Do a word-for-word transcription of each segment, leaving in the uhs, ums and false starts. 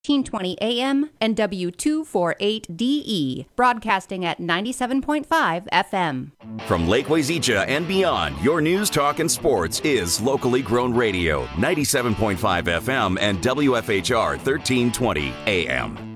fifteen twenty A M and W two forty-eight D E, broadcasting at ninety-seven point five F M. From Lake Wazeecha and beyond, your news, talk, and sports is locally grown radio, ninety-seven point five F M and W F H R thirteen twenty A M.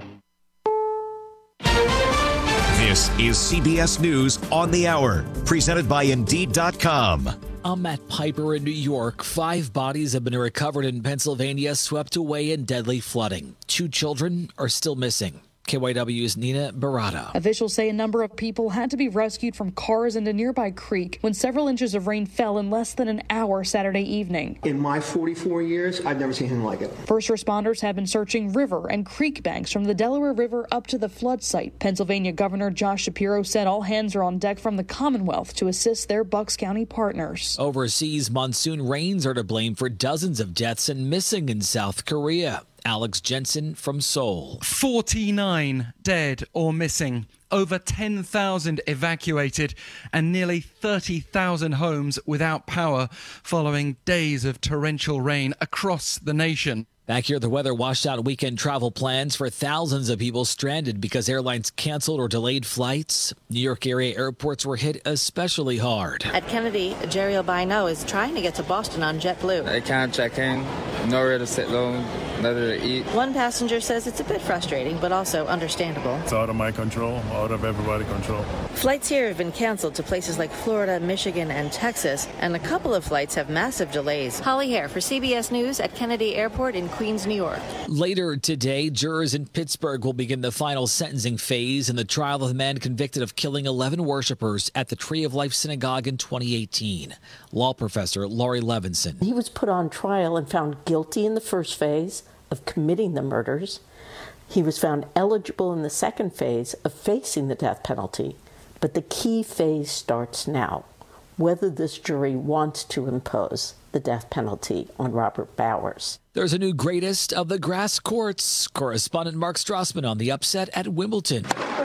This is C B S News on the Hour, presented by Indeed dot com. I'm Matt Piper in New York. Five bodies have been recovered in Pennsylvania, swept away in deadly flooding. Two children are still missing. K Y W's Nina Barata. Officials say a number of people had to be rescued from cars in a nearby creek when several inches of rain fell in less than an hour Saturday evening. In my forty-four years, I've never seen anything like it. First responders have been searching river and creek banks from the Delaware River up to the flood site. Pennsylvania Governor Josh Shapiro said all hands are on deck from the Commonwealth to assist their Bucks County partners. Overseas, monsoon rains are to blame for dozens of deaths and missing in South Korea. Alex Jensen from Seoul. forty-nine dead or missing, over ten thousand evacuated, and nearly thirty thousand homes without power following days of torrential rain across the nation. Back here, the weather washed out weekend travel plans for thousands of people stranded because airlines canceled or delayed flights. New York area airports were hit especially hard. At Kennedy, Jerry Albino is trying to get to Boston on JetBlue. I can't check in, nowhere to sit down, nowhere to eat. One passenger says it's a bit frustrating, but also understandable. It's out of my control, out of everybody's control. Flights here have been canceled to places like Florida, Michigan, and Texas, and a couple of flights have massive delays. Holly Hare for C B S News at Kennedy Airport in Queens, New York. Later today, jurors in Pittsburgh will begin the final sentencing phase in the trial of the man convicted of killing eleven worshipers at the Tree of Life Synagogue in twenty eighteen. Law professor Laurie Levinson. He was put on trial and found guilty in the first phase of committing the murders. He was found eligible in the second phase of facing the death penalty. But the key phase starts now, whether this jury wants to impose the death penalty on Robert Bowers. There's a new greatest of the grass courts. Correspondent Mark Strassman on the upset at Wimbledon.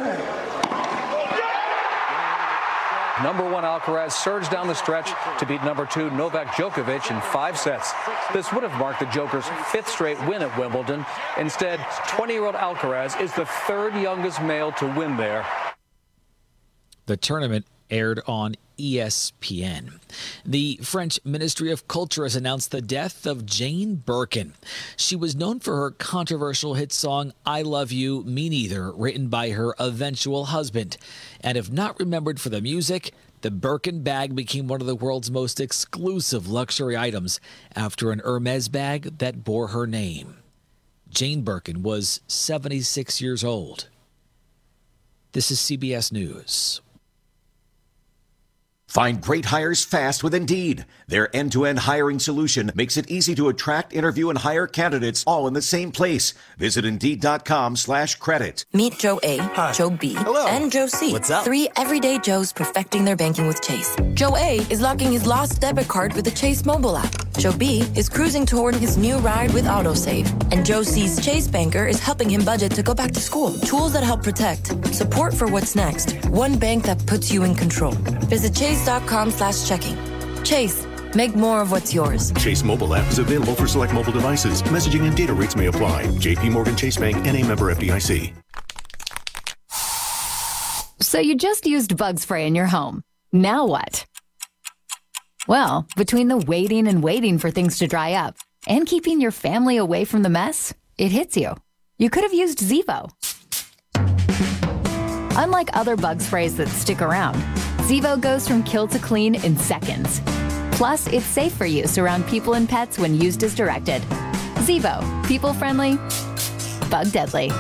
Number one Alcaraz surged down the stretch to beat number two Novak Djokovic in five sets. This would have marked the Joker's fifth straight win at Wimbledon. Instead, twenty-year-old Alcaraz is the third youngest male to win there. The tournament aired on E S P N. The French Ministry of Culture has announced the death of Jane Birkin. She was known for her controversial hit song, I Love You, Me Neither, written by her eventual husband. And if not remembered for the music, the Birkin bag became one of the world's most exclusive luxury items after an Hermes bag that bore her name. Jane Birkin was seventy-six years old. This is C B S News. Find great hires fast with Indeed. Their end-to-end hiring solution makes it easy to attract, interview, and hire candidates all in the same place. Visit Indeed.com slash credit. Meet Joe A, Hi. Joe B, Hello. and Joe C. What's up? Three everyday Joes perfecting their banking with Chase. Joe A is locking his lost debit card with the Chase mobile app. Joe B is cruising toward his new ride with AutoSave. And Joe C's Chase banker is helping him budget to go back to school. Tools that help protect. Support for what's next. One bank that puts you in control. Visit Chase.com slash checking. Chase. Make more of what's yours. Chase mobile app is available for select mobile devices. Messaging and data rates may apply. J P Morgan Chase Bank, N A member F D I C. So you just used bug spray in your home. Now what? Well, between the waiting and waiting for things to dry up and keeping your family away from the mess, it hits you. You could have used Zevo. Unlike other bug sprays that stick around, Zevo goes from kill to clean in seconds. Plus, it's safe for use around people and pets when used as directed. Zevo, people-friendly, bug-deadly.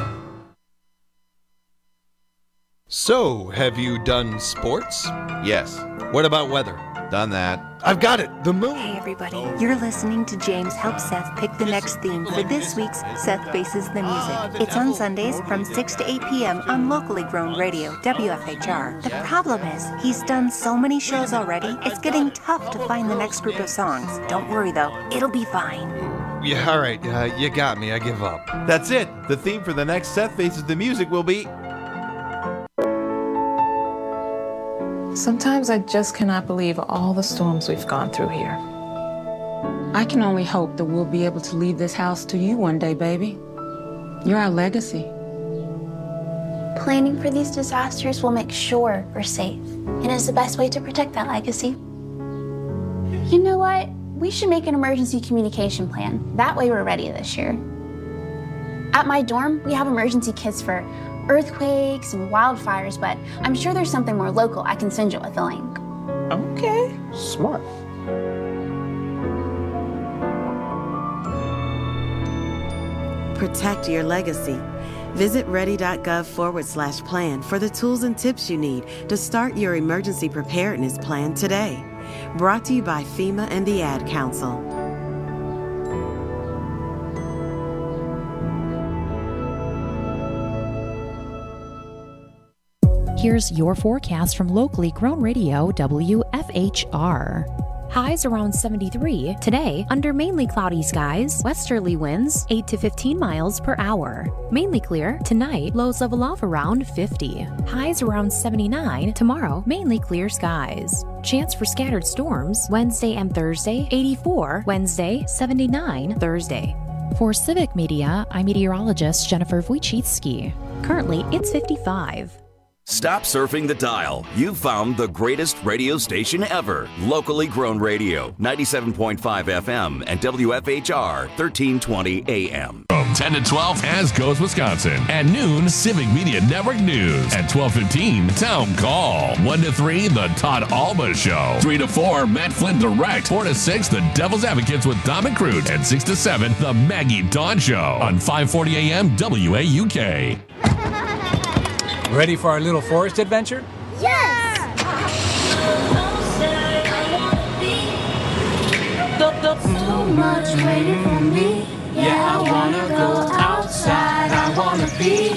So, have you done sports? Yes. What about weather? Done that. I've got it, the moon. Hey everybody, you're listening to James help Seth pick the next theme for this week's Seth Faces the Music. It's on Sundays from six to eight p.m. on locally grown radio, W F H R. The problem is, he's done so many shows already, it's getting tough to find the next group of songs. Don't worry though, it'll be fine. Yeah, all right, uh, you got me, I give up. That's it. The theme for the next Seth Faces the Music will be... Sometimes I just cannot believe all the storms we've gone through here. I can only hope that we'll be able to leave this house to you one day, baby. You're our legacy. Planning for these disasters will make sure we're safe, and is the best way to protect that legacy. You know what? We should make an emergency communication plan. That way we're ready this year. At my dorm, we have emergency kits for earthquakes and wildfires, but I'm sure there's something more local I can send you with a link. Okay. Smart. Protect your legacy. Visit ready.gov forward slash plan for the tools and tips you need to start your emergency preparedness plan today. Brought to you by FEMA and the Ad Council. Here's your forecast from locally grown radio W F H R. Highs around seventy-three. Today, under mainly cloudy skies, westerly winds eight to fifteen miles per hour. Mainly clear. Tonight, lows level off around fifty. Highs around seventy-nine. Tomorrow, mainly clear skies. Chance for scattered storms Wednesday and Thursday, eighty-four. Wednesday, seventy-nine. Thursday. For Civic Media, I'm meteorologist Jennifer Wojcicki. Currently, it's fifty-five. Stop surfing the dial. You've found the greatest radio station ever. Locally grown radio, ninety-seven point five F M and W F H R, thirteen twenty A M. From ten to twelve, As Goes Wisconsin. At noon, Civic Media Network News. At twelve fifteen, Town Call. one to three, The Todd Alba Show. three to four, Matt Flynn Direct. four to six, The Devil's Advocates with Dom and Crute. And six to seven, The Maggie Dawn Show. On five forty A M W A U K. Ready for our little forest adventure? Yes! So much waiting for me. Yeah, I wanna go outside. I wanna be.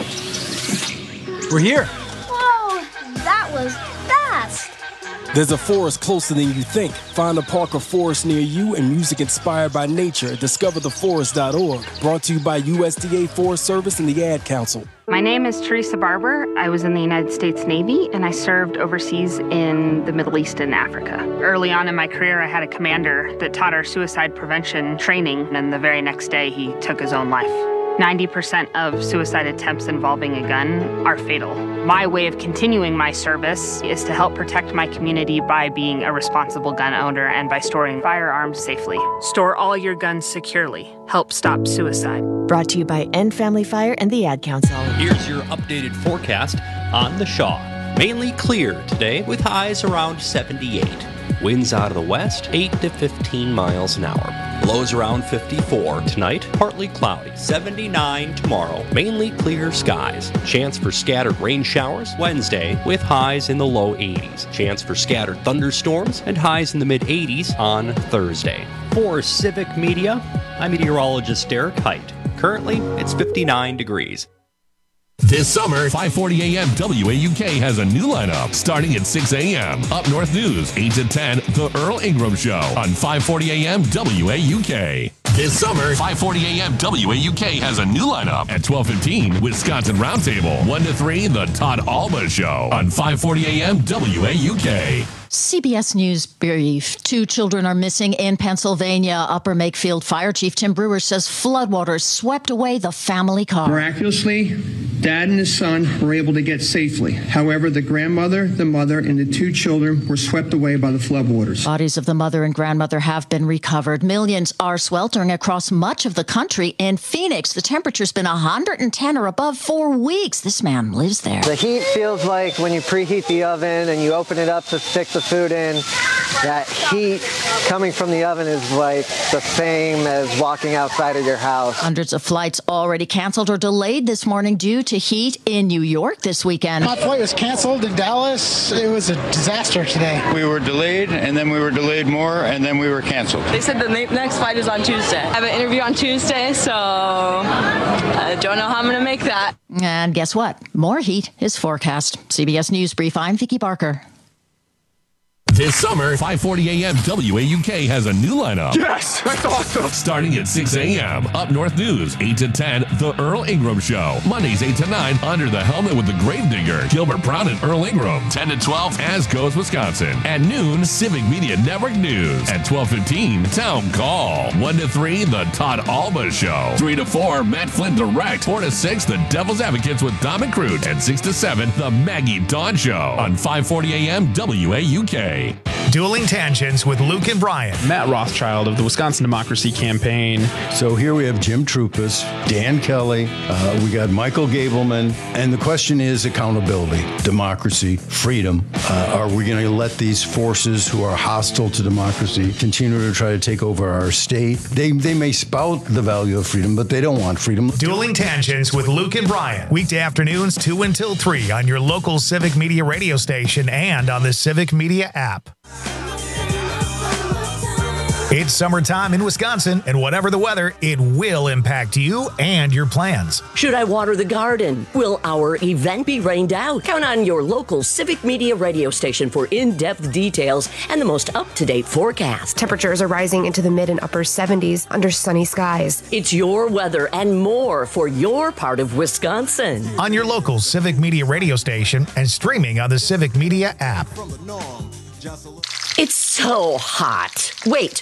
We're here. Whoa, that was fast. There's a forest closer than you think. Find a park or forest near you and music inspired by nature at discover the forest dot org. Brought to you by U S D A Forest Service and the Ad Council. My name is Teresa Barber. I was in the United States Navy, and I served overseas in the Middle East and Africa. Early on in my career, I had a commander that taught our suicide prevention training, and the very next day, he took his own life. ninety percent of suicide attempts involving a gun are fatal. My way of continuing my service is to help protect my community by being a responsible gun owner and by storing firearms safely. Store all your guns securely. Help stop suicide. Brought to you by End Family Fire and the Ad Council. Here's your updated forecast on the Shaw. Mainly clear today with highs around seventy-eight. Winds out of the west, eight to fifteen miles an hour. Lows around fifty-four. Tonight, partly cloudy. seventy-nine tomorrow. Mainly clear skies. Chance for scattered rain showers Wednesday with highs in the low eighties. Chance for scattered thunderstorms and highs in the mid eighties on Thursday. For Civic Media, I'm meteorologist Derek Height. Currently, it's fifty-nine degrees. This summer, five forty A M W A U K has a new lineup starting at six A M. Up North News, eight to ten, The Earl Ingram Show on five forty A M W A U K. This summer, five forty A M W A U K has a new lineup at twelve fifteen, Wisconsin Roundtable, one to three, The Todd Alba Show on five forty A M W A U K. C B S News brief. Two children are missing in Pennsylvania. Upper Makefield Fire Chief Tim Brewer says floodwaters swept away the family car. Miraculously, Dad and his son were able to get safely. However, the grandmother, the mother, and the two children were swept away by the floodwaters. Bodies of the mother and grandmother have been recovered. Millions are sweltering across much of the country. In Phoenix, the temperature's been one hundred ten or above for weeks. This man lives there. The heat feels like when you preheat the oven and you open it up to stick the food in, that heat coming from the oven is like the same as walking outside of your house. Hundreds of flights already canceled or delayed this morning due to heat in New York this weekend. My flight was canceled in Dallas. It was a disaster today. We were delayed, and then we were delayed more, and then we were canceled. They said the next flight is on Tuesday. I have an interview on Tuesday, so I don't know how I'm going to make that. And guess what? More heat is forecast. C B S News Brief, I'm Vicki Barker. This summer, five forty a.m. W A U K has a new lineup. Yes, that's awesome. Starting at six a.m. Up North News, eight to ten, The Earl Ingram Show. Mondays, eight to nine, Under the Helmet with the Gravedigger, Gilbert Brown and Earl Ingram. ten to twelve, As Goes Wisconsin. At noon, Civic Media Network News. At twelve fifteen, Town Call. one to three, The Todd Alba Show. three to four, Matt Flynn Direct. four to six, The Devil's Advocates with Dom and Crute. And six to seven, The Maggie Dawn Show. On five forty a.m. W A U K. Dueling Tangents with Luke and Brian. Matt Rothschild of the Wisconsin Democracy Campaign. So here we have Jim Troupas, Dan Kelly, uh, we got Michael Gableman, and the question is accountability, democracy, freedom. Uh, are we going to let these forces who are hostile to democracy continue to try to take over our state? They, they may spout the value of freedom, but they don't want freedom. Dueling Tangents with Luke and Brian. Weekday afternoons, two until three on your local Civic Media radio station and on the Civic Media app. It's summertime in Wisconsin, and whatever the weather, it will impact you and your plans. Should I water the garden? Will our event be rained out? Count on your local Civic Media radio station for in-depth details and the most up-to-date forecast. Temperatures are rising into the mid and upper seventies under sunny skies. It's your weather and more for your part of Wisconsin. On your local Civic Media radio station and streaming on the Civic Media app. It's so hot. Wait,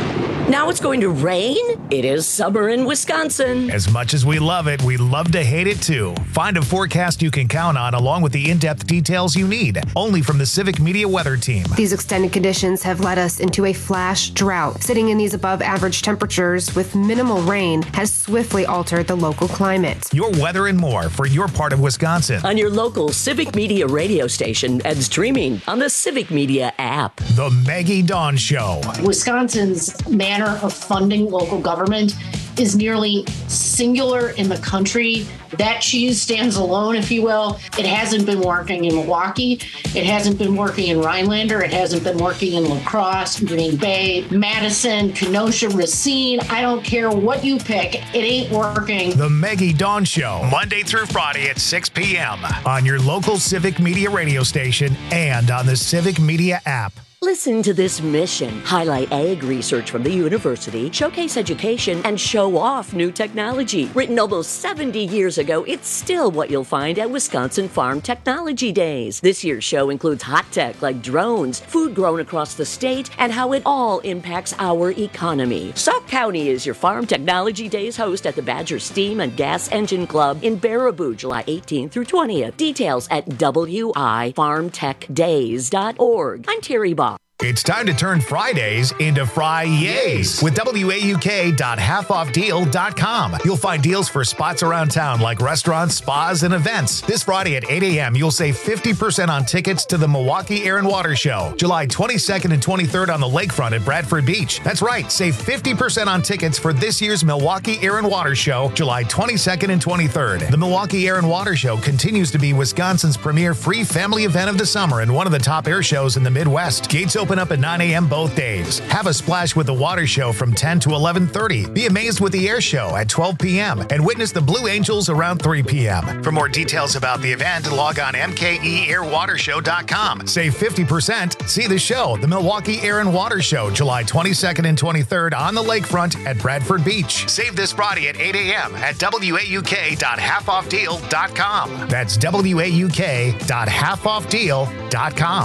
now it's going to rain? It is summer in Wisconsin. As much as we love it, we love to hate it too. Find a forecast you can count on along with the in-depth details you need. Only from the Civic Media Weather Team. These extended conditions have led us into a flash drought. Sitting in these above average temperatures with minimal rain has swiftly altered the local climate. Your weather and more for your part of Wisconsin. On your local Civic Media radio station and streaming on the Civic Media app. The Maggie Dawn Show. Wisconsin's manner of funding local government is nearly singular in the country. That cheese stands alone, if you will. It hasn't been working in Milwaukee. It hasn't been working in Rhinelander. It hasn't been working in La Crosse, Green Bay, Madison, Kenosha, Racine. I don't care what you pick. It ain't working. The Maggie Dawn Show, Monday through Friday at six p.m. on your local Civic Media radio station and on the Civic Media app. Listen to this mission. Highlight ag research from the university, showcase education, and show off new technology. Written almost seventy years ago, it's still what you'll find at Wisconsin Farm Technology Days. This year's show includes hot tech like drones, food grown across the state, and how it all impacts our economy. Sauk County is your Farm Technology Days host at the Badger Steam and Gas Engine Club in Baraboo, July eighteenth through twentieth. Details at w i farm tech days dot org. I'm Terry Bob. It's time to turn Fridays into Fri-Yays with W A U K dot half off deal dot com. You'll find deals for spots around town like restaurants, spas, and events. This Friday at eight a.m., you'll save fifty percent on tickets to the Milwaukee Air and Water Show, July twenty-second and twenty-third on the lakefront at Bradford Beach. That's right, save fifty percent on tickets for this year's Milwaukee Air and Water Show, July twenty-second and twenty-third. The Milwaukee Air and Water Show continues to be Wisconsin's premier free family event of the summer and one of the top air shows in the Midwest. Gates open up at nine a.m. both days. Have a splash with the water show from ten to eleven thirty. Be amazed with the air show at twelve p.m. and witness the Blue Angels around three p.m. For more details about the event, log on m k e air water show dot com. Save fifty percent. See the show, the Milwaukee Air and Water Show, July twenty-second and twenty-third on the lakefront at Bradford Beach. Save this Friday at eight a.m. at w a u k dot half off deal dot com. That's w a u k dot half off deal dot com.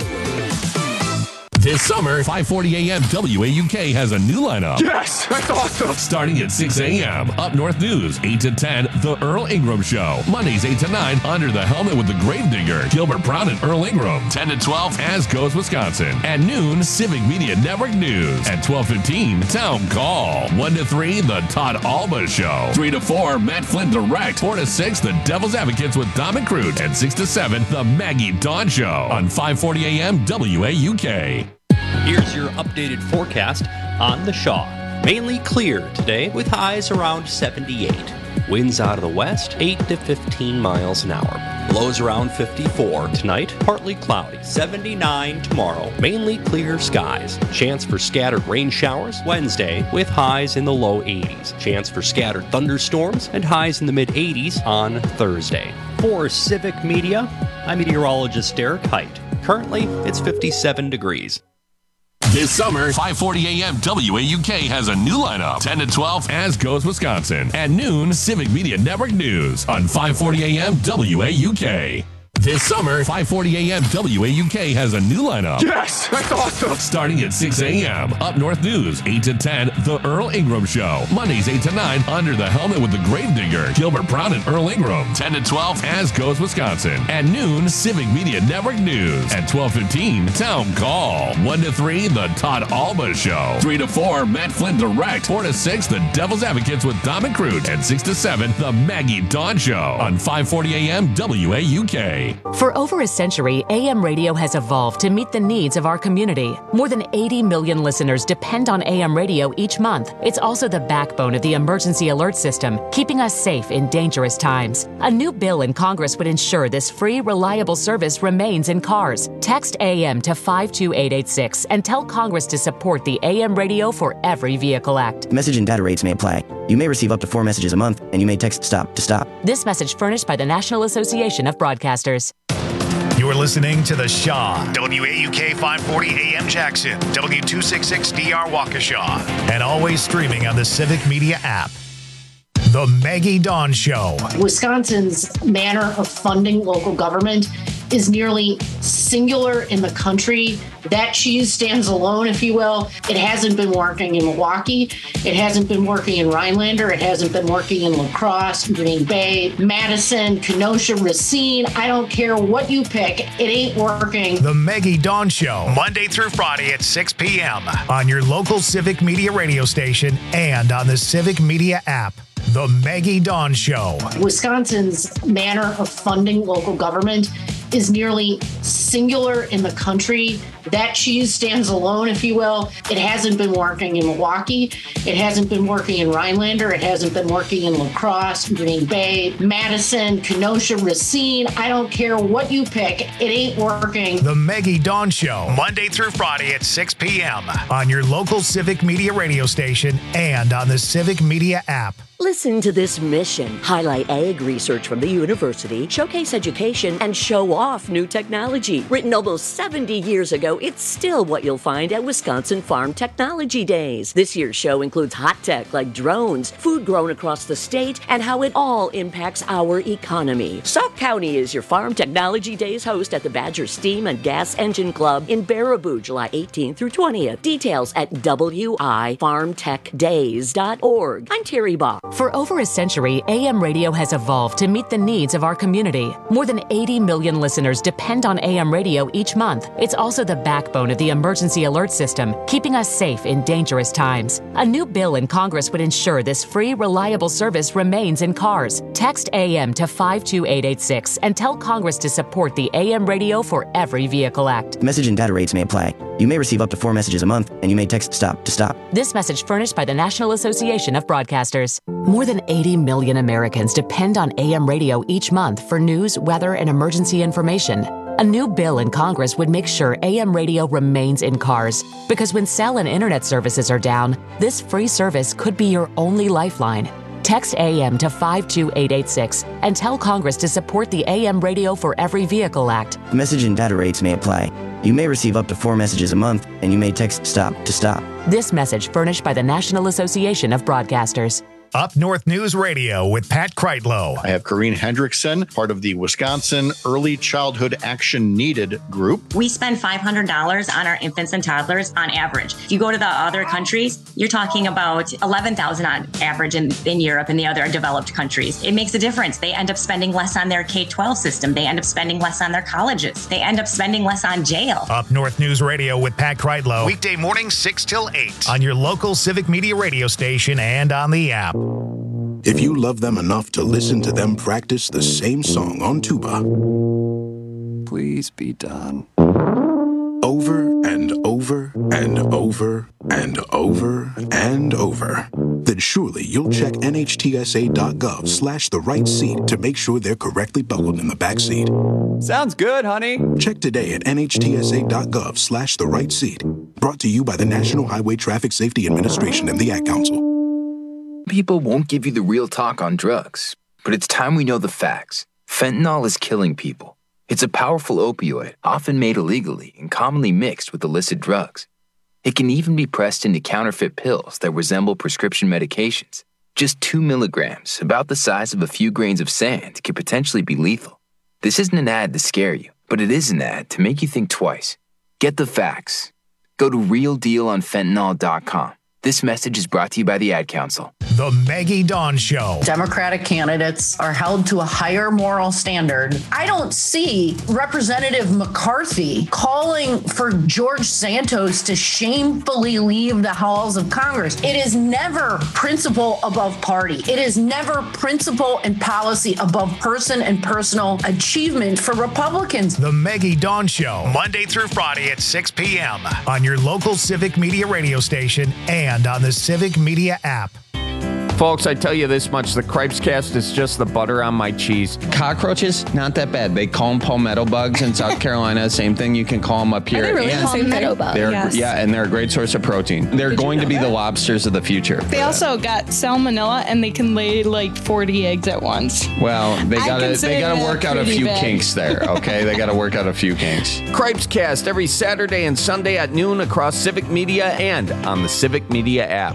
This summer, five forty a.m. W A U K has a new lineup. Yes, that's awesome. Starting at six a.m. Up North News, eight to ten, The Earl Ingram Show. Mondays, eight to nine, Under the Helmet with the Gravedigger, Gilbert Brown and Earl Ingram. ten to twelve, As Goes Wisconsin. At noon, Civic Media Network News. At twelve fifteen, Town Call. one to three, The Todd Alba Show. three to four, Matt Flynn Direct. four to six, The Devil's Advocates with Dom and Crute. And six to seven, The Maggie Dawn Show. On five forty a.m. W A U K. Here's your updated forecast on the Shaw. Mainly clear today with highs around seventy-eight. Winds out of the west, eight to fifteen miles an hour. Lows around fifty-four. Tonight, partly cloudy, seventy-nine tomorrow. Mainly clear skies. Chance for scattered rain showers Wednesday with highs in the low eighties. Chance for scattered thunderstorms and highs in the mid eighties on Thursday. For Civic Media, I'm meteorologist Derek Height. Currently, it's fifty-seven degrees. This summer, five forty a.m. W A U K has a new lineup. ten to twelve, As Goes Wisconsin. At noon, Civic Media Network News on five forty a.m. W A U K. This summer, five forty a.m. W A U K has a new lineup. Yes, that's awesome. Starting at six a.m. Up North News, eight to ten, The Earl Ingram Show. Mondays, eight to nine, Under the Helmet with the Gravedigger, Gilbert Brown and Earl Ingram. ten to twelve, As Goes Wisconsin. At noon, Civic Media Network News. At twelve fifteen, Town Call. one to three, The Todd Alba Show. three to four, Matt Flynn Direct. four to six, The Devil's Advocates with Dom and Crute. And six to seven, The Maggie Dawn Show on five forty a.m. W A U K. For over a century, A M radio has evolved to meet the needs of our community. More than eighty million listeners depend on A M radio each month. It's also the backbone of the emergency alert system, keeping us safe in dangerous times. A new bill in Congress would ensure this free, reliable service remains in cars. Text A M to five two eight eight six and tell Congress to support the A M Radio for Every Vehicle Act. Message and data rates may apply. You may receive up to four messages a month, and you may text STOP to stop. This message furnished by the National Association of Broadcasters. You're listening to The Shaw, W A U K five forty A M Jackson, W two sixty-six D R Waukesha, and always streaming on the Civic Media app. The Maggie Dawn Show. Wisconsin's manner of funding local government is nearly singular in the country. That cheese stands alone, if you will. It hasn't been working in Milwaukee. It hasn't been working in Rhinelander. It hasn't been working in La Crosse, Green Bay, Madison, Kenosha, Racine. I don't care what you pick. It ain't working. The Maggie Dawn Show, Monday through Friday at six p.m. on your local Civic Media radio station and on the Civic Media app. The Maggie Dawn Show. Wisconsin's manner of funding local government is nearly singular in the country. That cheese stands alone, if you will. It hasn't been working in Milwaukee. It hasn't been working in Rhinelander. It hasn't been working in La Crosse, Green Bay, Madison, Kenosha, Racine. I don't care what you pick. It ain't working. The Maggie Dawn Show, Monday through Friday at six p.m. on your local Civic Media radio station and on the Civic Media app. Listen to this mission. Highlight ag research from the university, showcase education, and show off new technology. Written almost seventy years ago, it's still what you'll find at Wisconsin Farm Technology Days. This year's show includes hot tech like drones, food grown across the state, and how it all impacts our economy. Sauk County is your Farm Technology Days host at the Badger Steam and Gas Engine Club in Baraboo, July eighteenth through twentieth. Details at w i farm tech days dot org. I'm Terry Bach. For over a century, A M radio has evolved to meet the needs of our community. More than eighty million listeners depend on A M radio each month. It's also the backbone of the emergency alert system, keeping us safe in dangerous times. A new bill in Congress would ensure this free, reliable service remains in cars. Text A M to five two eight eight six and tell Congress to support the A M Radio for Every Vehicle Act. Message and data rates may apply. You may receive up to four messages a month, and you may text STOP to stop. This message furnished by the National Association of Broadcasters. More than eighty million Americans depend on A M radio each month for news, weather, and emergency information. A new bill in Congress would make sure A M radio remains in cars, because when cell and internet services are down, this free service could be your only lifeline. Text A M to five two eight eight six and tell Congress to support the A M Radio for Every Vehicle Act. Message and data rates may apply. You may receive up to four messages a month, and you may text STOP to stop. This message furnished by the National Association of Broadcasters. Up North News Radio with Pat Kreitlow. I have Corrine Hendrickson, part of the Wisconsin Early Childhood Action Needed group. We spend five hundred dollars on our infants and toddlers on average. If you go to the other countries, you're talking about eleven thousand dollars on average in, in Europe and the other developed countries. It makes a difference. They end up spending less on their K twelve system. They end up spending less on their colleges. They end up spending less on jail. Up North News Radio with Pat Kreitlow. Weekday mornings six till eight on your local Civic Media radio station and on the app. If you love them enough to listen to them practice the same song on tuba, please be done. Over and over and over and over and over, then surely you'll check N H T S A dot gov slash the right seat to make sure they're correctly buckled in the back seat. Sounds good, honey. Check today at N H T S A dot gov slash the right seat. Brought to you by the National Highway Traffic Safety Administration and the Ad Council. People won't give you the real talk on drugs, but it's time we know the facts. Fentanyl is killing people. It's a powerful opioid, often made illegally and commonly mixed with illicit drugs. It can even be pressed into counterfeit pills that resemble prescription medications. Just two milligrams, about the size of a few grains of sand, could potentially be lethal. This isn't an ad to scare you, but it is an ad to make you think twice. Get the facts. Go to real deal on fentanyl dot com. This message is brought to you by the Ad Council. The Maggie Dawn Show. Democratic candidates are held to a higher moral standard. I don't see Representative McCarthy calling for George Santos to shamefully leave the halls of Congress. It is never principle above party. It is never principle and policy above person and personal achievement for Republicans. The Maggie Dawn Show, Monday through Friday at six p.m. on your local Civic Media radio station and on the Civic Media app. Folks, I tell you this much, the Cripes Cast is just the butter on my cheese. Cockroaches, not that bad. They call them palmetto bugs in South Carolina. Same thing you can call them up here. Are they really and palmetto bugs? They're, Yes. Yeah, and they're a great source of protein. They're Did going you to know be that? the lobsters of the future. They also got salmonella, and they can lay like forty eggs at once. Well, they I gotta consider they gotta that work out a pretty few bad. kinks there, okay? They gotta work out a few kinks. Cripes Cast every Saturday and Sunday at noon across Civic Media and on the Civic Media app.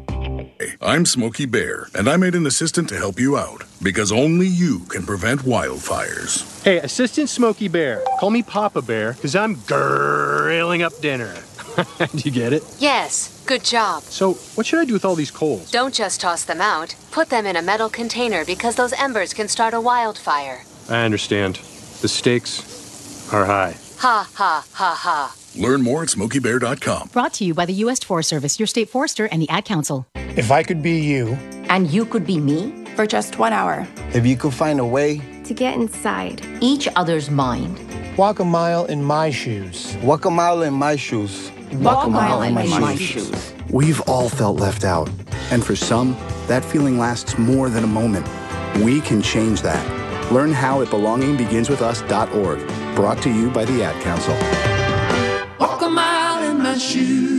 I'm Smokey Bear, and I made an assistant to help you out, because only you can prevent wildfires. Hey, Assistant Smokey Bear. Call me Papa Bear, because I'm grilling up dinner. Do you get it? Yes, good job. So, what should I do with all these coals? Don't just toss them out. Put them in a metal container because those embers can start a wildfire. I understand. The stakes are high. Ha, ha, ha, ha. Learn more at smokey bear dot com. Brought to you by the U S Forest Service, your state forester, and the Ad Council. If I could be you. And you could be me? For just one hour. If you could find a way. To get inside. Each other's mind. Walk a mile in my shoes. Walk a mile in my shoes. Walk a mile in my, my shoes. shoes. We've all felt left out. And for some, that feeling lasts more than a moment. We can change that. Learn how at belonging begins with us dot org. Brought to you by the Ad Council. Walk a mile in my shoes.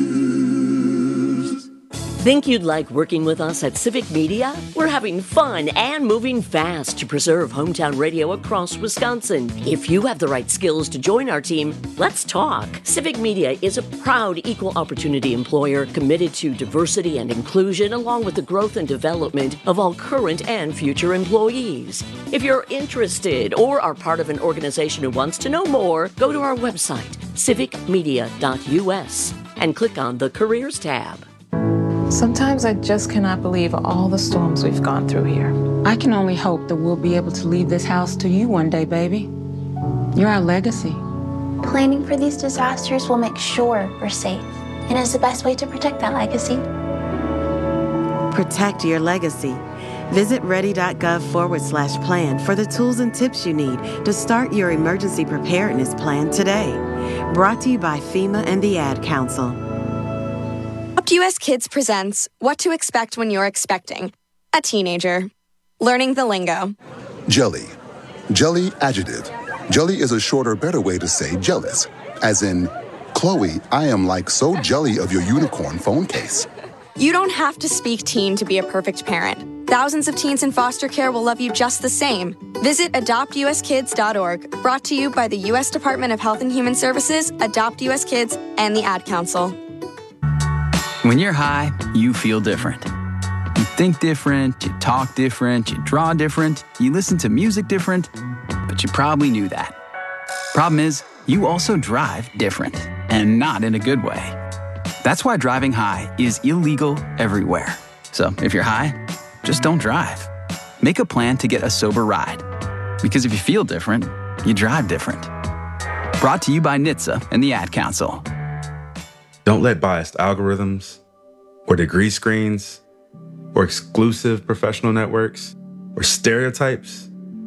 Think you'd like working with us at Civic Media? We're having fun and moving fast to preserve hometown radio across Wisconsin. If you have the right skills to join our team, let's talk. Civic Media is a proud equal opportunity employer committed to diversity and inclusion along with the growth and development of all current and future employees. If you're interested or are part of an organization who wants to know more, go to our website, civic media dot u s, and click on the Careers tab. Sometimes I just cannot believe all the storms we've gone through here. I can only hope that we'll be able to leave this house to you one day, baby. You're our legacy. Planning for these disasters will make sure we're safe, and is the best way to protect that legacy. Protect your legacy. Visit ready.gov forward slash plan for the tools and tips you need to start your emergency preparedness plan today. Brought to you by FEMA and the Ad Council. U S Kids presents What to Expect When You're Expecting a Teenager. Learning the lingo. Jelly. Jelly adjective. Jelly is a shorter, better way to say jealous. As in, Chloe, I am like so jelly of your unicorn phone case. You don't have to speak teen to be a perfect parent. Thousands of teens in foster care will love you just the same. Visit adopt u s kids dot org. Brought to you by the U S Department of Health and Human Services, Adopt U S Kids, and the Ad Council. When you're high, you feel different. You think different, you talk different, you draw different, you listen to music different, but you probably knew that. Problem is, you also drive different, and not in a good way. That's why driving high is illegal everywhere. So if you're high, just don't drive. Make a plan to get a sober ride. Because if you feel different, you drive different. Brought to you by N H T S A and the Ad Council. Don't let biased algorithms or degree screens or exclusive professional networks or stereotypes.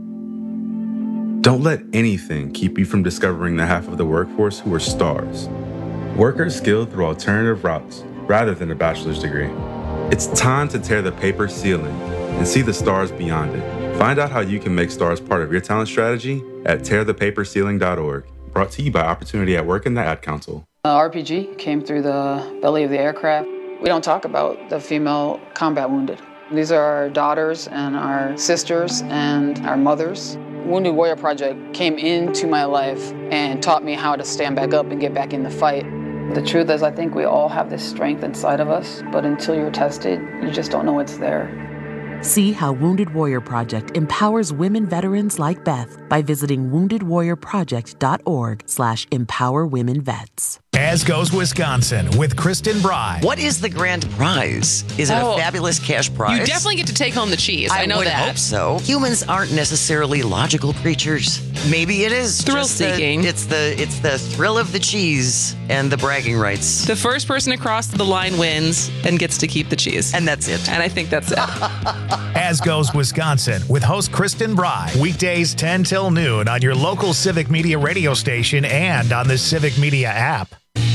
Don't let anything keep you from discovering the half of the workforce who are stars. Workers skilled through alternative routes rather than a bachelor's degree. It's time to tear the paper ceiling and see the stars beyond it. Find out how you can make stars part of your talent strategy at tear the paper ceiling dot org. Brought to you by Opportunity at Work and the Ad Council. Uh, R P G came through the belly of the aircraft. We don't talk about the female combat wounded. These are our daughters and our sisters and our mothers. Wounded Warrior Project came into my life and taught me how to stand back up and get back in the fight. The truth is, I think we all have this strength inside of us, but until you're tested, you just don't know it's there. See how Wounded Warrior Project empowers women veterans like Beth by visiting wounded warrior project dot org slash empower women vets. As Goes Wisconsin with Kristen Bry. What is the grand prize? Is it Oh. a fabulous cash prize? You definitely get to take home the cheese. I, know would that. hope so. Humans aren't necessarily logical creatures. Maybe it is Thrill just the- seeking. it's the it's the thrill of the cheese and the bragging rights. The first person across the line wins and gets to keep the cheese. And that's it. And I think that's it. As Goes Wisconsin with host Kristen Bry. Weekdays ten till noon on your local Civic Media radio station and on the Civic Media app.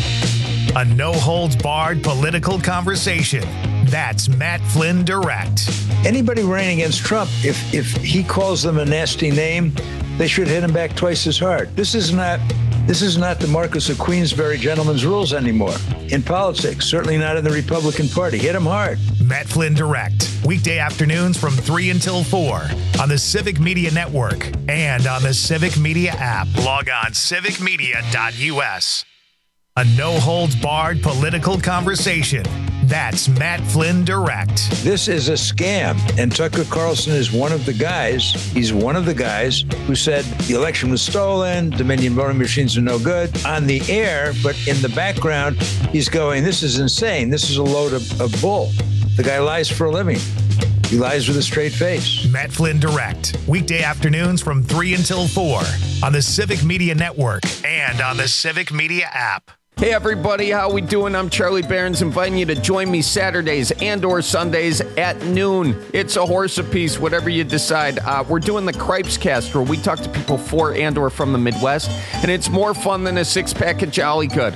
A no-holds-barred political conversation. That's Matt Flynn Direct. Anybody running against Trump, if if he calls them a nasty name, they should hit him back twice as hard. This is not this is not the Marquis of Queensberry gentleman's rules anymore in politics. Certainly not in the Republican Party. Hit him hard. Matt Flynn Direct. Weekday afternoons from three until four on the Civic Media Network and on the Civic Media app. Log on civic media dot u s. A no-holds-barred political conversation. That's Matt Flynn Direct. This is a scam, and Tucker Carlson is one of the guys. He's one of the guys who said the election was stolen, Dominion voting machines are no good on the air, but in the background, he's going, this is insane. This is a load of, of bull. The guy lies for a living. He lies with a straight face. Matt Flynn Direct. Weekday afternoons from three until four on the Civic Media Network and on the Civic Media app. Hey everybody, how we doing? I'm Charlie Barons, inviting you to join me Saturdays and or Sundays at noon. It's a horse apiece, whatever you decide. Uh, we're doing the Cripes Cast, where we talk to people for and or from the Midwest, and it's more fun than a six-pack of Jolly Good.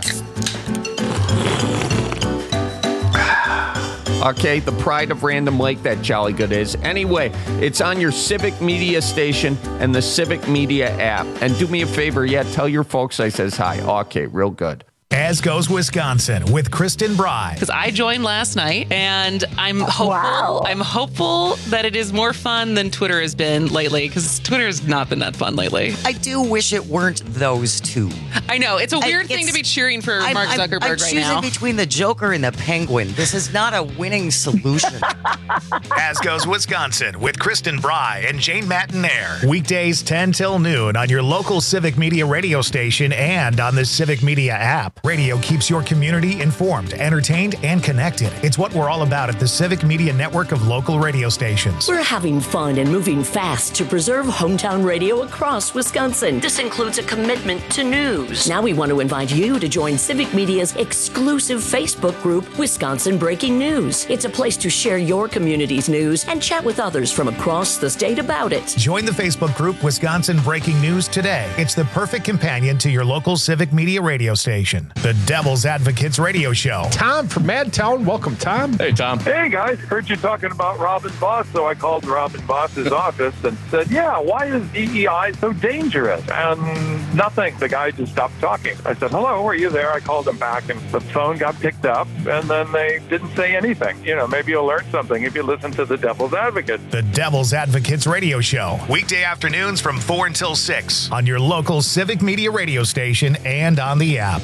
Okay, the pride of Random Lake, that Jolly Good is. Anyway, it's on your Civic Media station and the Civic Media app. And do me a favor, yeah, tell your folks I says hi. Okay, real good. As Goes Wisconsin with Kristen Bry. Because I joined last night, and I'm hopeful. Wow. I'm hopeful that it is more fun than Twitter has been lately. Because Twitter has not been that fun lately. I do wish it weren't those two. I know it's a weird I, thing to be cheering for I'm, Mark I'm, Zuckerberg I'm right choosing now. between the Joker and the Penguin. This is not a winning solution. As Goes Wisconsin with Kristen Bry and Jane Matinaire. Weekdays ten till noon on your local Civic Media radio station and on the Civic Media app. Radio keeps your community informed, entertained, and connected. It's what we're all about at the Civic Media network of local radio stations. We're having fun and moving fast to preserve hometown radio across Wisconsin. This includes a commitment to news. Now we want to invite you to join Civic Media's exclusive Facebook group, Wisconsin Breaking News. It's a place to share your community's news and chat with others from across the state about it. Join the Facebook group Wisconsin Breaking News today. It's the perfect companion to your local Civic Media radio station. The Devil's Advocates Radio Show. Tom from Madtown. Welcome, Tom. Hey, Tom. Hey, guys. Heard you talking about Robin Voss, so I called Robin Voss's office and said, yeah, why is D E I so dangerous? And nothing. The guy just stopped talking. I said, hello, are you there? I called him back, and the phone got picked up, and then they didn't say anything. You know, maybe you'll learn something if you listen to the Devil's Advocate. The Devil's Advocates Radio Show. Weekday afternoons from four until six on your local Civic Media radio station and on the app.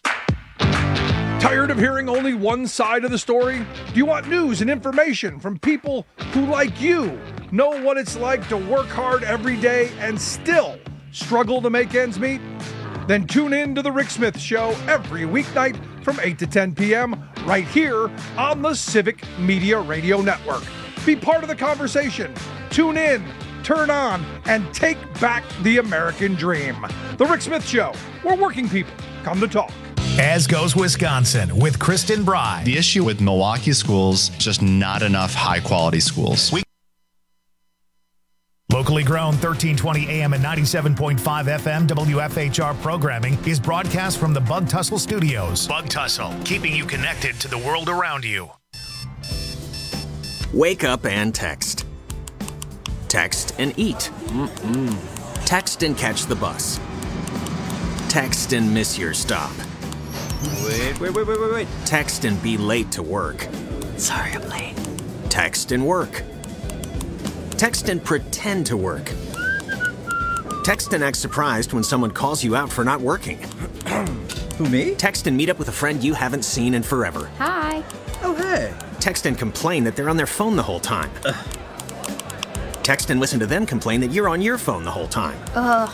Tired of hearing only one side of the story? Do you want news and information from people who, like you, know what it's like to work hard every day and still struggle to make ends meet? Then tune in to The Rick Smith Show every weeknight from eight to ten p.m. right here on the Civic Media Radio Network. Be part of the conversation. Tune in, turn on, and take back the American dream. The Rick Smith Show, where working people come to talk. As Goes Wisconsin with Kristen Bry. The issue with Milwaukee schools, just not enough high-quality schools. We- Locally grown, thirteen twenty A M and ninety-seven point five F M W F H R programming is broadcast from the Bug Tussle Studios. Bug Tussle, keeping you connected to the world around you. Wake up and text. Text and eat. Mm-mm. Text and catch the bus. Text and miss your stop. Wait, wait, wait, wait, wait, wait. Text and be late to work. Sorry, I'm late. Text and work. Text and pretend to work. Text and act surprised when someone calls you out for not working. Who, me? Text and meet up with a friend you haven't seen in forever. Hi. Oh, hey. Text and complain that they're on their phone the whole time. Ugh. Text and listen to them complain that you're on your phone the whole time. Ugh.